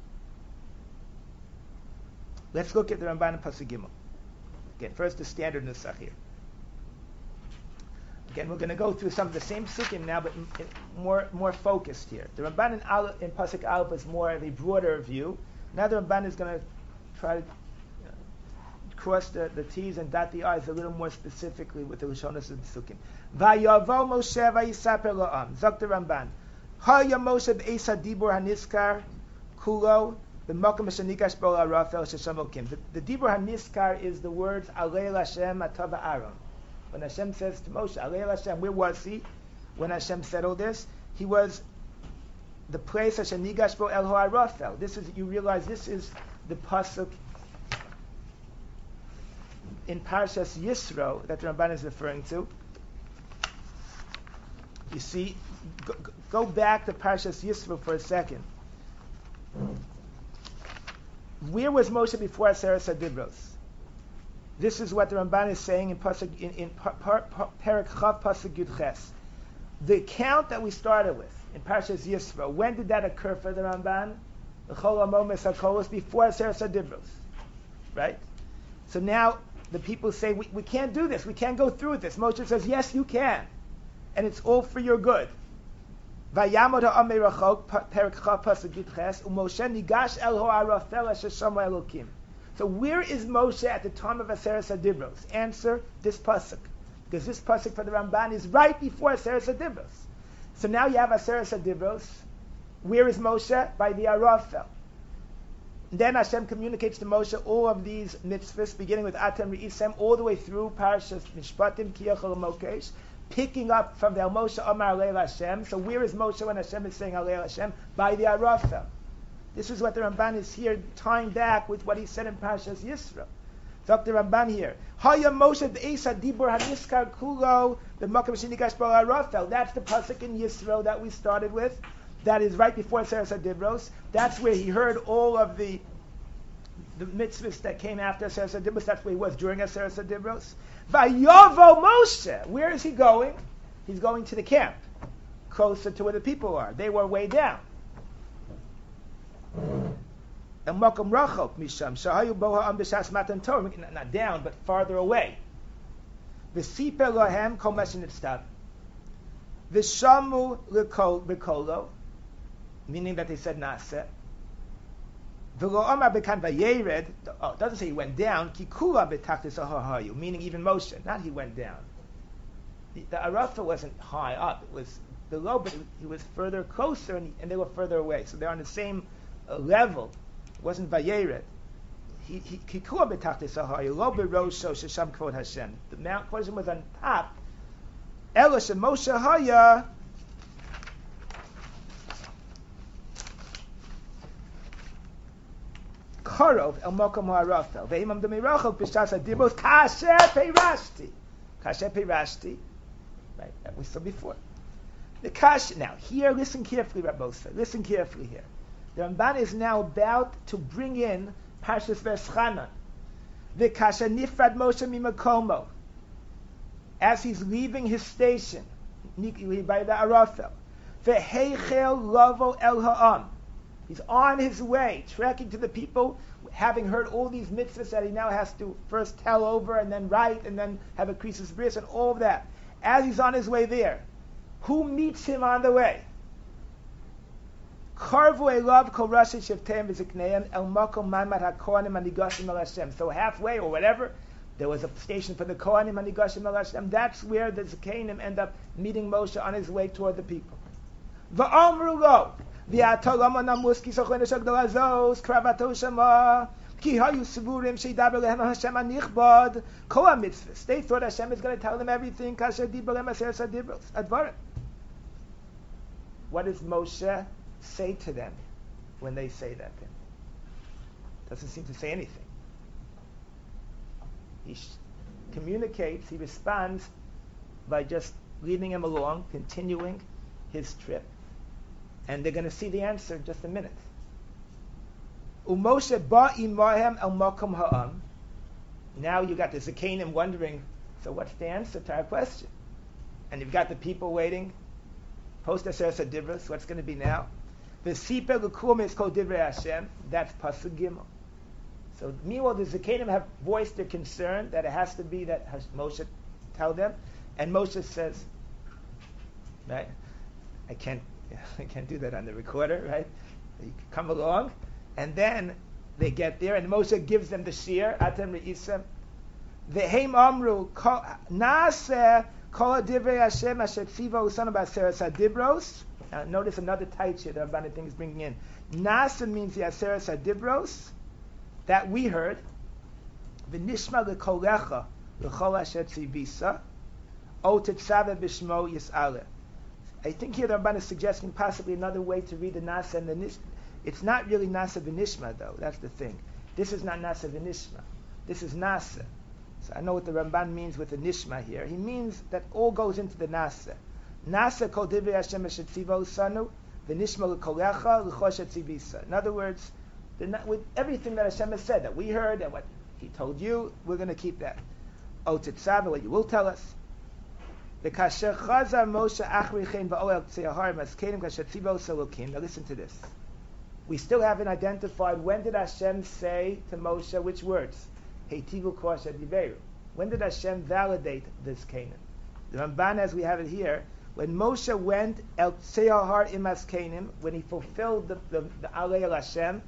Let's look at the Ramban and Pasuk Gimel. Again, first the standard nusach here. Again, we're going to go through some of the same psukim now, but in, in more more focused here. The Ramban in, Al, in Pasuk Aleph is more of a broader view. Now the Ramban is going to try to you know, cross the, the T's and dot the I's a little more specifically with the Rishonos of the psukim. Vayavo Moshe vayisaper la'am. Zok the Ramban. Haya Moshe b'esa dibur haniskar kulo. The the Dibur HaNiskar is the words Alei Hashem Atava Aaron. When Hashem says to Moshe, Alei Hashem, where was he? When Hashem said all this, he was the place Hashem Nigash Bo El Ha'arafel. This is, you realize this is the pasuk in Parshas Yisro that the Ramban is referring to. You see, go, go back to Parshas Yisro for a second. Where was Moshe before Aseret Adibros? This is what the Ramban is saying in pasuk in, in par, par, par, Perek Chav pasuk Yud Ches. The count that we started with in Parshas Yisro, when did that occur for the Ramban? The Chol HaMomes HaKolos before Aseret Adibros, right? So now the people say we, we can't do this. We can't go through with this. Moshe says yes, you can, and it's all for your good. Vayamod ha'amei rachok, Perek Chav pasuk Yud Ches, u'Moshe nigash el ha'arafel asher shama Elokim. So where is Moshe at the time of Aseret Adibros? Answer, this pasuk. Because this pasuk for the Ramban is right before Aseret Adibros. So now you have Aseret Adibros. Where is Moshe? By the Arafel. Then Hashem communicates to Moshe all of these mitzvahs, beginning with Atem Re'isem, all the way through Parashas Mishpatim, Kiyachol Mokesh, picking up from the El Moshe Amar Alei Hashem. So where is Moshe when Hashem is saying Alei Hashem? By the Arafel. This is what the Ramban is here tying back with what he said in Parashas Yisro. So up the Ramban here. Haya Moshe Be'esa Dibur Haniskar Kulo B'Makam Shenigash Bo Arafel. That's the pasuk in Yisro that we started with. That is right before Aseret Adibros. That's where he heard all of the the mitzvahs that came after Aseret Adibros. That's where he was during Aseret Adibros. Vayovo Moshe. Where is he going? He's going to the camp, closer to where the people are. They were way down. Makom Rachok Misham Shahayu Boha Am B'Shas Matan Torah, not down but farther away. V'Siper Lohem Kol Meshenitstav V'Shamu L'Kolo, meaning that they said Naseh. V'Lo Amar B'Kan Vayered. Oh, it doesn't say he went down. Ki Kula B'Tachtis Ahahayu, meaning even Moshe, not he went down. The, the Arafah wasn't high up; it was below, but he was further closer, and, he, and they were further away. So they're on the same uh, level. It wasn't Vayeret. He Kikua B'Tachtis Ahahayu Lo B'Rosho Shesham Kvod Hashem. The Mount Kvod Hashem was on top. Elosh and Moshe Haya. Karov El Mokom Ha'arafel Ve'imam Demirachok B'Shas Adibros Kasher Peirashti. Kasher Peirashti. Right, that we saw before. The Kasher. Now, here, listen carefully, Rabbosa. Listen carefully here. The Ramban is now about to bring in Parshas Veschanan. The Kasher Nifrad Moshe Mimakomo. As he's leaving his station by the Arafel. V'heichel Lavo El Ha'am. He's on his way, trekking to the people, having heard all these mitzvahs that he now has to first tell over and then write and then have a krisis bris and all of that. As he's on his way there, who meets him on the way? Karvu elav kol rashi shivteim v'zikneim el makom ma'amad ha'kohanim ha'nigashim el Hashem. So halfway or whatever, there was a station for the kohanim ha'nigashim el Hashem. That's where the Zikanim end up meeting Moshe on his way toward the people. V'amru lo. They thought Hashem is going to tell them everything. What does Moshe say to them when they say that to him? Doesn't seem to say anything. He sh- communicates, he responds by just leading him along, continuing his trip. And they're going to see the answer in just a minute. Umoshe ba imahem el makom ha'am. Now you got the Zikanim wondering, so what's the answer to our question? And you've got the people waiting. Post Aseret Adibros, what's going to be now? The Siper L'Kum is called Divrei Hashem. That's Pasuk Gimel. So meanwhile, the Zikanim have voiced their concern that it has to be that Moshe tell them. And Moshe says, right, I can't I can't do that on the recorder, right? You come along, and then they get there, and Moshe gives them the shir, Atem Re'isem. Ve'heim amru, Naaseh kol divrei Hashem asher tziva usanu b'aseret adibros. Now notice another tight shir that Rabbanan thing is bringing in. Naaseh means the aseret adibros that we heard. V'nishma l'kolecha l'chol asher tzivisa. O Tetzave Bishmo Yis'ale. I think here the Ramban is suggesting possibly another way to read the Nasa and the Nishma. It's not really Nasa v'Nishma though, that's the thing. This is not Nasa v'Nishma. This is Nasa. So I know what the Ramban means with the Nishma here. He means that all goes into the Nasa. Nasa kol divrei Hashem asher tzivo sanu, v'nishma l'kolecha l'choshet tzivisa. In other words, the, with everything that Hashem has said, that we heard and what He told you, we're going to keep that. O Tetzave, what you will tell us. V'kasher chazar Moshe achri chen va'oel tzehar maskenim kasher tzivo selokim. Now listen to this. We still haven't identified when did Hashem say to Moshe which words? Heitivu kosher diveru. When did Hashem validate this Canaan? The Ramban, as we have it here, when Moshe went el tzehar imas Canaan, when he fulfilled the the, the alei el Hashem,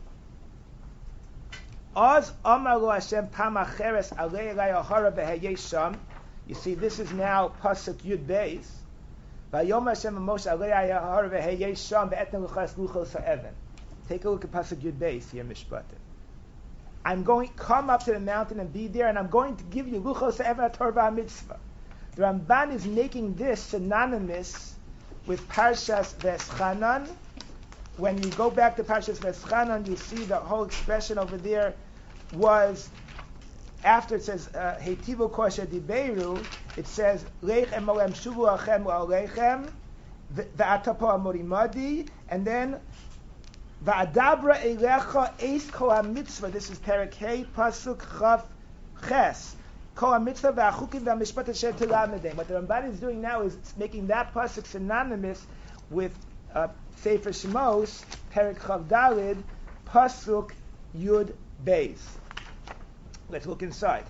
Oz Amar lo Hashem pam acheres alei elai ahara v'heyesham. You see, this is now pasuk Yud Beis. Vayom Hashem Moshe alei elai ahara v'heyesham ve'etnu l'chas luchos ha'even. Take a look at pasuk Yud Beis here, Mishpatim. I'm going come up to the mountain and be there, and I'm going to give you luchos ha'even atorva mitzvah. The Ramban is making this synonymous with Parshas Veschanan. When you go back to Parshas Veschanan, you see the whole expression over there was, after it says, Heitivu kosher diberu, it says, Leich emolem shuvu achem u'alechem, v'atapo amorimadi, and then, V'adabra elecha eis kol ha-mitzvah. This is Perek Hey, Pasuk Chav Ches. Kol ha-mitzvah v'achukim v'amishpat asher tilamedem. What the Ramban is doing now is making that pasuk synonymous with uh, Sefer Shemos, Perek Chav Dalid, Pasuk Yud Beis. Let's look inside.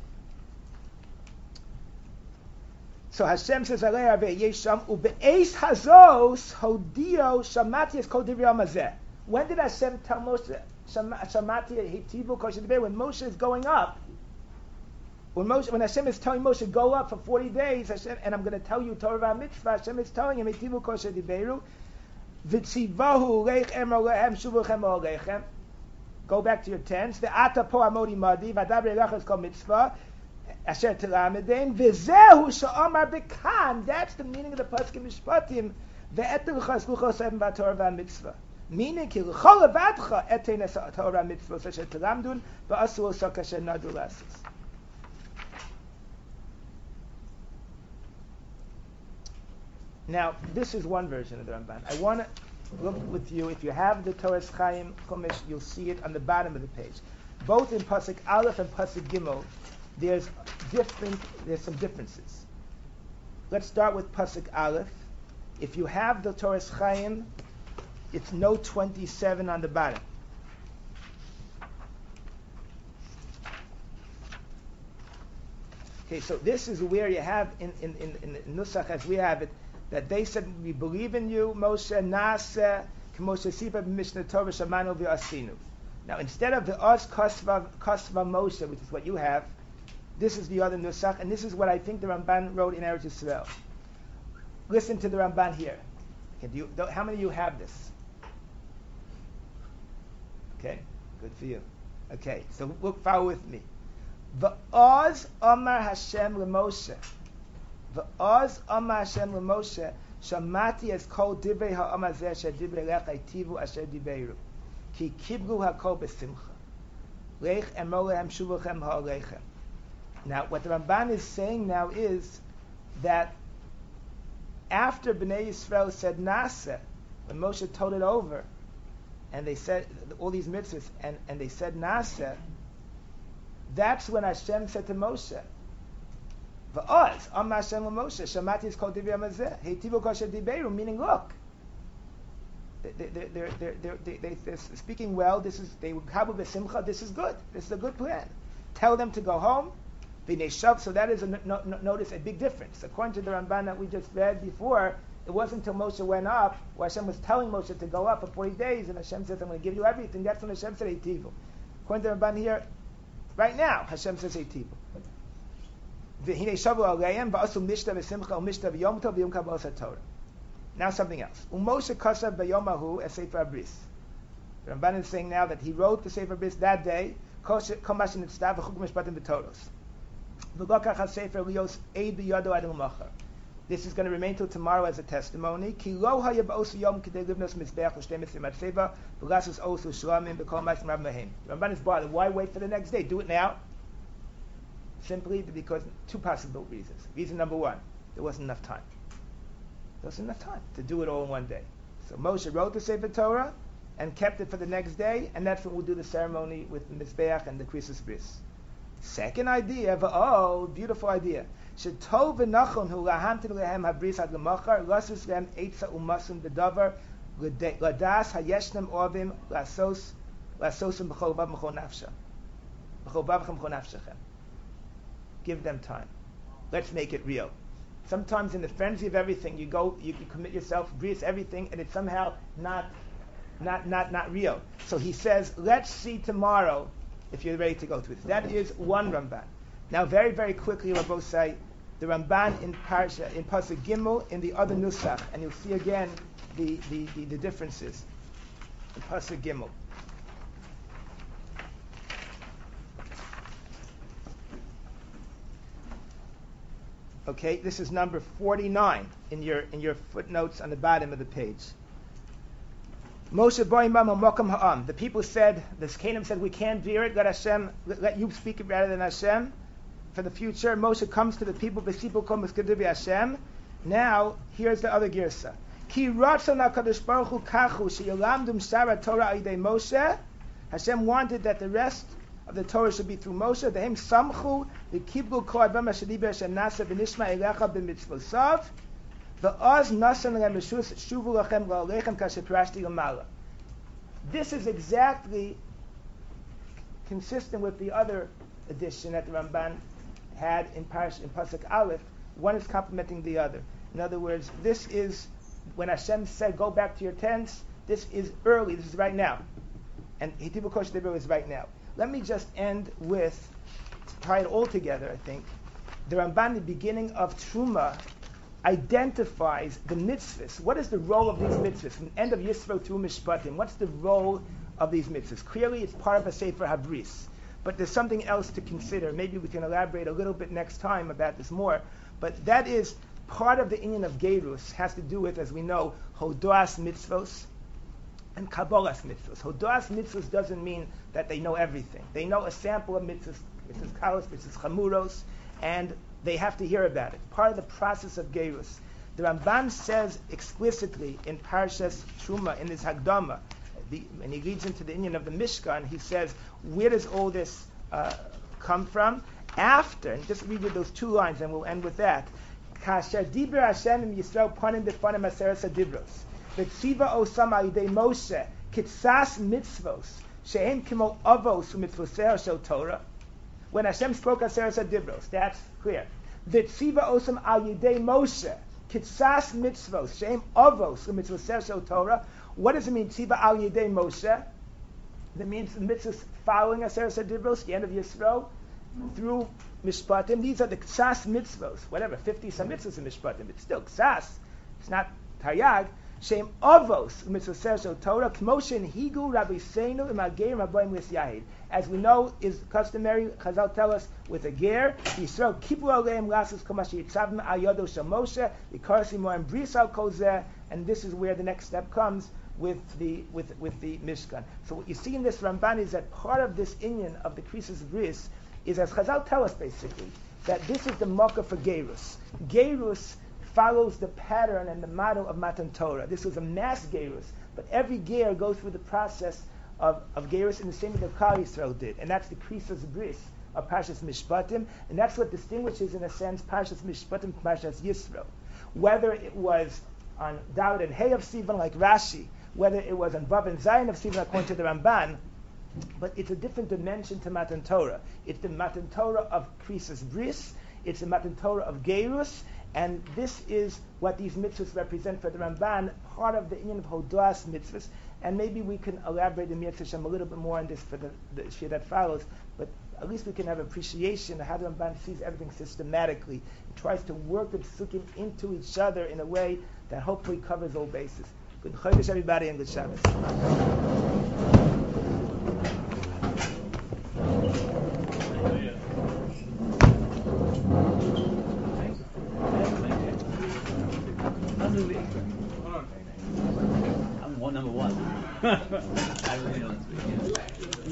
So Hashem says, Alei Arvei Yesham ube'eis hazos hodio shamati es kol divrei hamazeh. When did Hashem tell Moshe, Shamati Heitivu kosher divrei? When Moshe is going up, when Moshe, when Hashem is telling Moshe, go up for forty days, Hashem, and I'm going to tell you Torah mitzvah, Hashem is telling him, Heitivu kosher divrei, v'tzivahu leich emor lehem shuvuchem olechem. Go back to your tents. Ve'ata po amodi madi, v'adabre elachas kol mitzvah, asher tilamedem, v'zehu sha'omar bekan. That's the meaning of the pasuk in Mishpatim. Ve'etu l'chas luchos ha'even v'atorah mitzvah. Meaning, ki l'chol levadcha etein es ha'torah mitzvah asher tilamdun, v'asu osok asher nadu lasis. Now, this is one version of the Ramban. I want to look with you. If you have the Torah's Chaim Chumash, you'll see it on the bottom of the page. Both in Pasuk Aleph and Pasuk Gimel, there's different. There's some differences. Let's start with Pasuk Aleph. If you have the Torah's Chaim, it's note twenty-seven on the bottom. Okay, so this is where you have in in in, in, in Nusach as we have it, that they said, we believe in you, Moshe, Naaseh, K'moshe Sipa b'Mishnah Torah Shamanu v'Asinu. Now, instead of the Oz Kosva, Kosva Moshe, which is what you have, this is the other Nusach, and this is what I think the Ramban wrote in Eretz Yisrael. Listen to the Ramban here. Okay, do you, do, how many of you have this? Okay, good for you. Okay, so look, follow with me. V'oz Omar Hashem l'Moshe. V'oz Omar Hashem l'Moshe, Shamati es kol divrei ha'am hazeh asher divrei lecha itivu asher diveru. Ki kiblu ha'kol b'simcha. Leich emor lehem shuvuchem ha'olechem. Now, what the Ramban is saying now is that after Bnei Yisrael said Naaseh, when Moshe told it over, and they said all these mitzvahs, and, and they said Naaseh, that's when Hashem said to Moshe, V'oz, Am Hashem l'Moshe, Shamati is called Divrei Hamazeh, Heitivu kosher diberu, meaning look, they, they, they're, they're, they're, they, they, they're speaking well, this is, they would kabu b'simcha, this is good, this is a good plan. Tell them to go home, v'nei shav, so that is, a, no, no, notice, a big difference. According to the Ramban that we just read before, it wasn't until Moshe went up, where Hashem was telling Moshe to go up for forty days, and Hashem says, I'm going to give you everything. That's when Hashem said Heitivu. According to the Ramban here, right now, Hashem says Heitivu. Now something else. Umoshe kasav bayomahu es sefer abris. The Ramban is saying now that he wrote the sefer abris that day. This is going to remain till tomorrow as a testimony. Ramban is bothered. Why wait for the next day? Do it now. Simply because two possible reasons. Reason number one, there wasn't enough time. There wasn't enough time to do it all in one day. So Moshe wrote the Sefer Torah and kept it for the next day, and that's when we'll do the ceremony with the Mizbeach and the Krisus Bris. Second idea, oh, beautiful idea. Shetov v'nachon hu lahamtin lehem habris ad lemachar lasus lehem eitza umasum bedavar ladas hayeshnem ovim lasos lasosum b'chol vav b'chol nafsha b'chol vav b'chol nafshachem. Give them time. Let's make it real. Sometimes in the frenzy of everything, you go, you, you commit yourself, bris everything, and it's somehow not, not, not, not real. So he says, let's see tomorrow if you're ready to go to it. That is one Ramban. Now, very, very quickly, we'll both say the Ramban in Parsha, in Pasuk Gimel, in the other Nusach, and you'll see again the, the, the, the differences in Pasuk Gimel. Okay, this is number forty-nine in your in your footnotes on the bottom of the page. Moshe Boimam Mokam Ha'am. The people said, the Canaan said, we can't veer it. Let Hashem, let, let you speak it rather than Hashem. For the future, Moshe comes to the people. B'sipul kol miskadiv Hashem. Now, here's the other girsa. Ki ratzon HaKadosh Baruch Hu kachu sheyolamdum shara Torah ayidei Moshe. Hashem wanted that the rest of the Torah should be through Moshe. Dehem samchu v'kiblu kol advam ashadiber shenasa v'nishma elecha b'mitzvosav v'oz nasan lehem reshus shuvu lachem la'alechem kasher pirashti l'mala. This is exactly consistent with the other edition that the Ramban had in Parash in Pasuk Aleph. One is complementing the other. In other words, this is when Hashem said, "Go back to your tents." This is early. This is right now, and Hitibu Kosh Dibur is right now. Let me just end with, to tie it all together, I think, the Ramban, the beginning of Truma, identifies the mitzvahs. What is the role of these mitzvahs? From the end of Yisro through Mishpatim, what's the role of these mitzvahs? Clearly, it's part of a Sefer Habris. But there's something else to consider. Maybe we can elaborate a little bit next time about this more. But that is part of the inyan of Gerus, has to do with, as we know, Hodoas mitzvos and Kabbalas mitzvos. Hodoas mitzvos doesn't mean that they know everything. They know a sample of mitzvos, mitzvos kalos, mitzvos chamuros, and they have to hear about it. Part of the process of Gerus. The Ramban says explicitly in Parshas Truma, in his Hagdama, the, and he leads into the inyan of the Mishkan, he says, where does all this uh, come from? After, and just read you those two lines and we'll end with that. Kasher diber Hashem im Yisrael panim b'fanim aseres hadibros. V'tziva osam al-yidei Moshe kitzas mitzvos she'em kimo avos u'mitzvoseh shel Torah. When Hashem spoke aseres hadibros, that's clear. V'tziva osam al-yidei Moshe kitzas mitzvos she'em avos u'mitzvoseh shel Torah. What does it mean, tziva al-yidei Moshe? That means the mitzvahs following aseres hadibros, the end of Yisro, through Mishpatim. These are the Ksas mitzvos, whatever, fifty some mitzvahs in Mishpatim. It's still Ksas. It's not Taryag. Shem Avos, mitzvah shel Torah, Kmoshen Higu Rabbi Seinu Imagerim Rabbeim Lisyahid. As we know, is customary, Chazal tell us, with a ger, Yisrael Kipu Aleim Lasus Komashi Yitzavim Al Yodo Shel Moshe, Yikarsi Moem Brisal Kozeh, and this is where the next step comes with the with with the Mishkan. So what you see in this Ramban is that part of this inyan of the Krisus Bris is, as Chazal tell us basically, that this is the Makkah for Gerus. Gerus follows the pattern and the model of Matan Torah. This was a mass Gerus, but every Ger goes through the process of, of Gerus in the same way that Klal Yisrael did, and that's the Krisus Bris of Parshas Mishpatim, and that's what distinguishes, in a sense, Parshas Mishpatim from Parshas Yisro. Whether it was on Dalet and Hey of Sivan like Rashi, whether it was on Vav and Zayin of Sivan according to the Ramban, but it's a different dimension to Matan Torah. It's the Matan Torah of Krisus Bris, it's the Matan Torah of Gerus, and this is what these mitzvahs represent for the Ramban, part of the inyan of Hodoas mitzvahs, and maybe we can elaborate in Mir Hashem a little bit more on this for the, the shir that follows, but at least we can have appreciation of how the Ramban sees everything systematically. He tries to work the psukim into each other in a way that hopefully covers all bases. Good Chodesh, everybody, and good Shabbos. one number one. I really don't speak.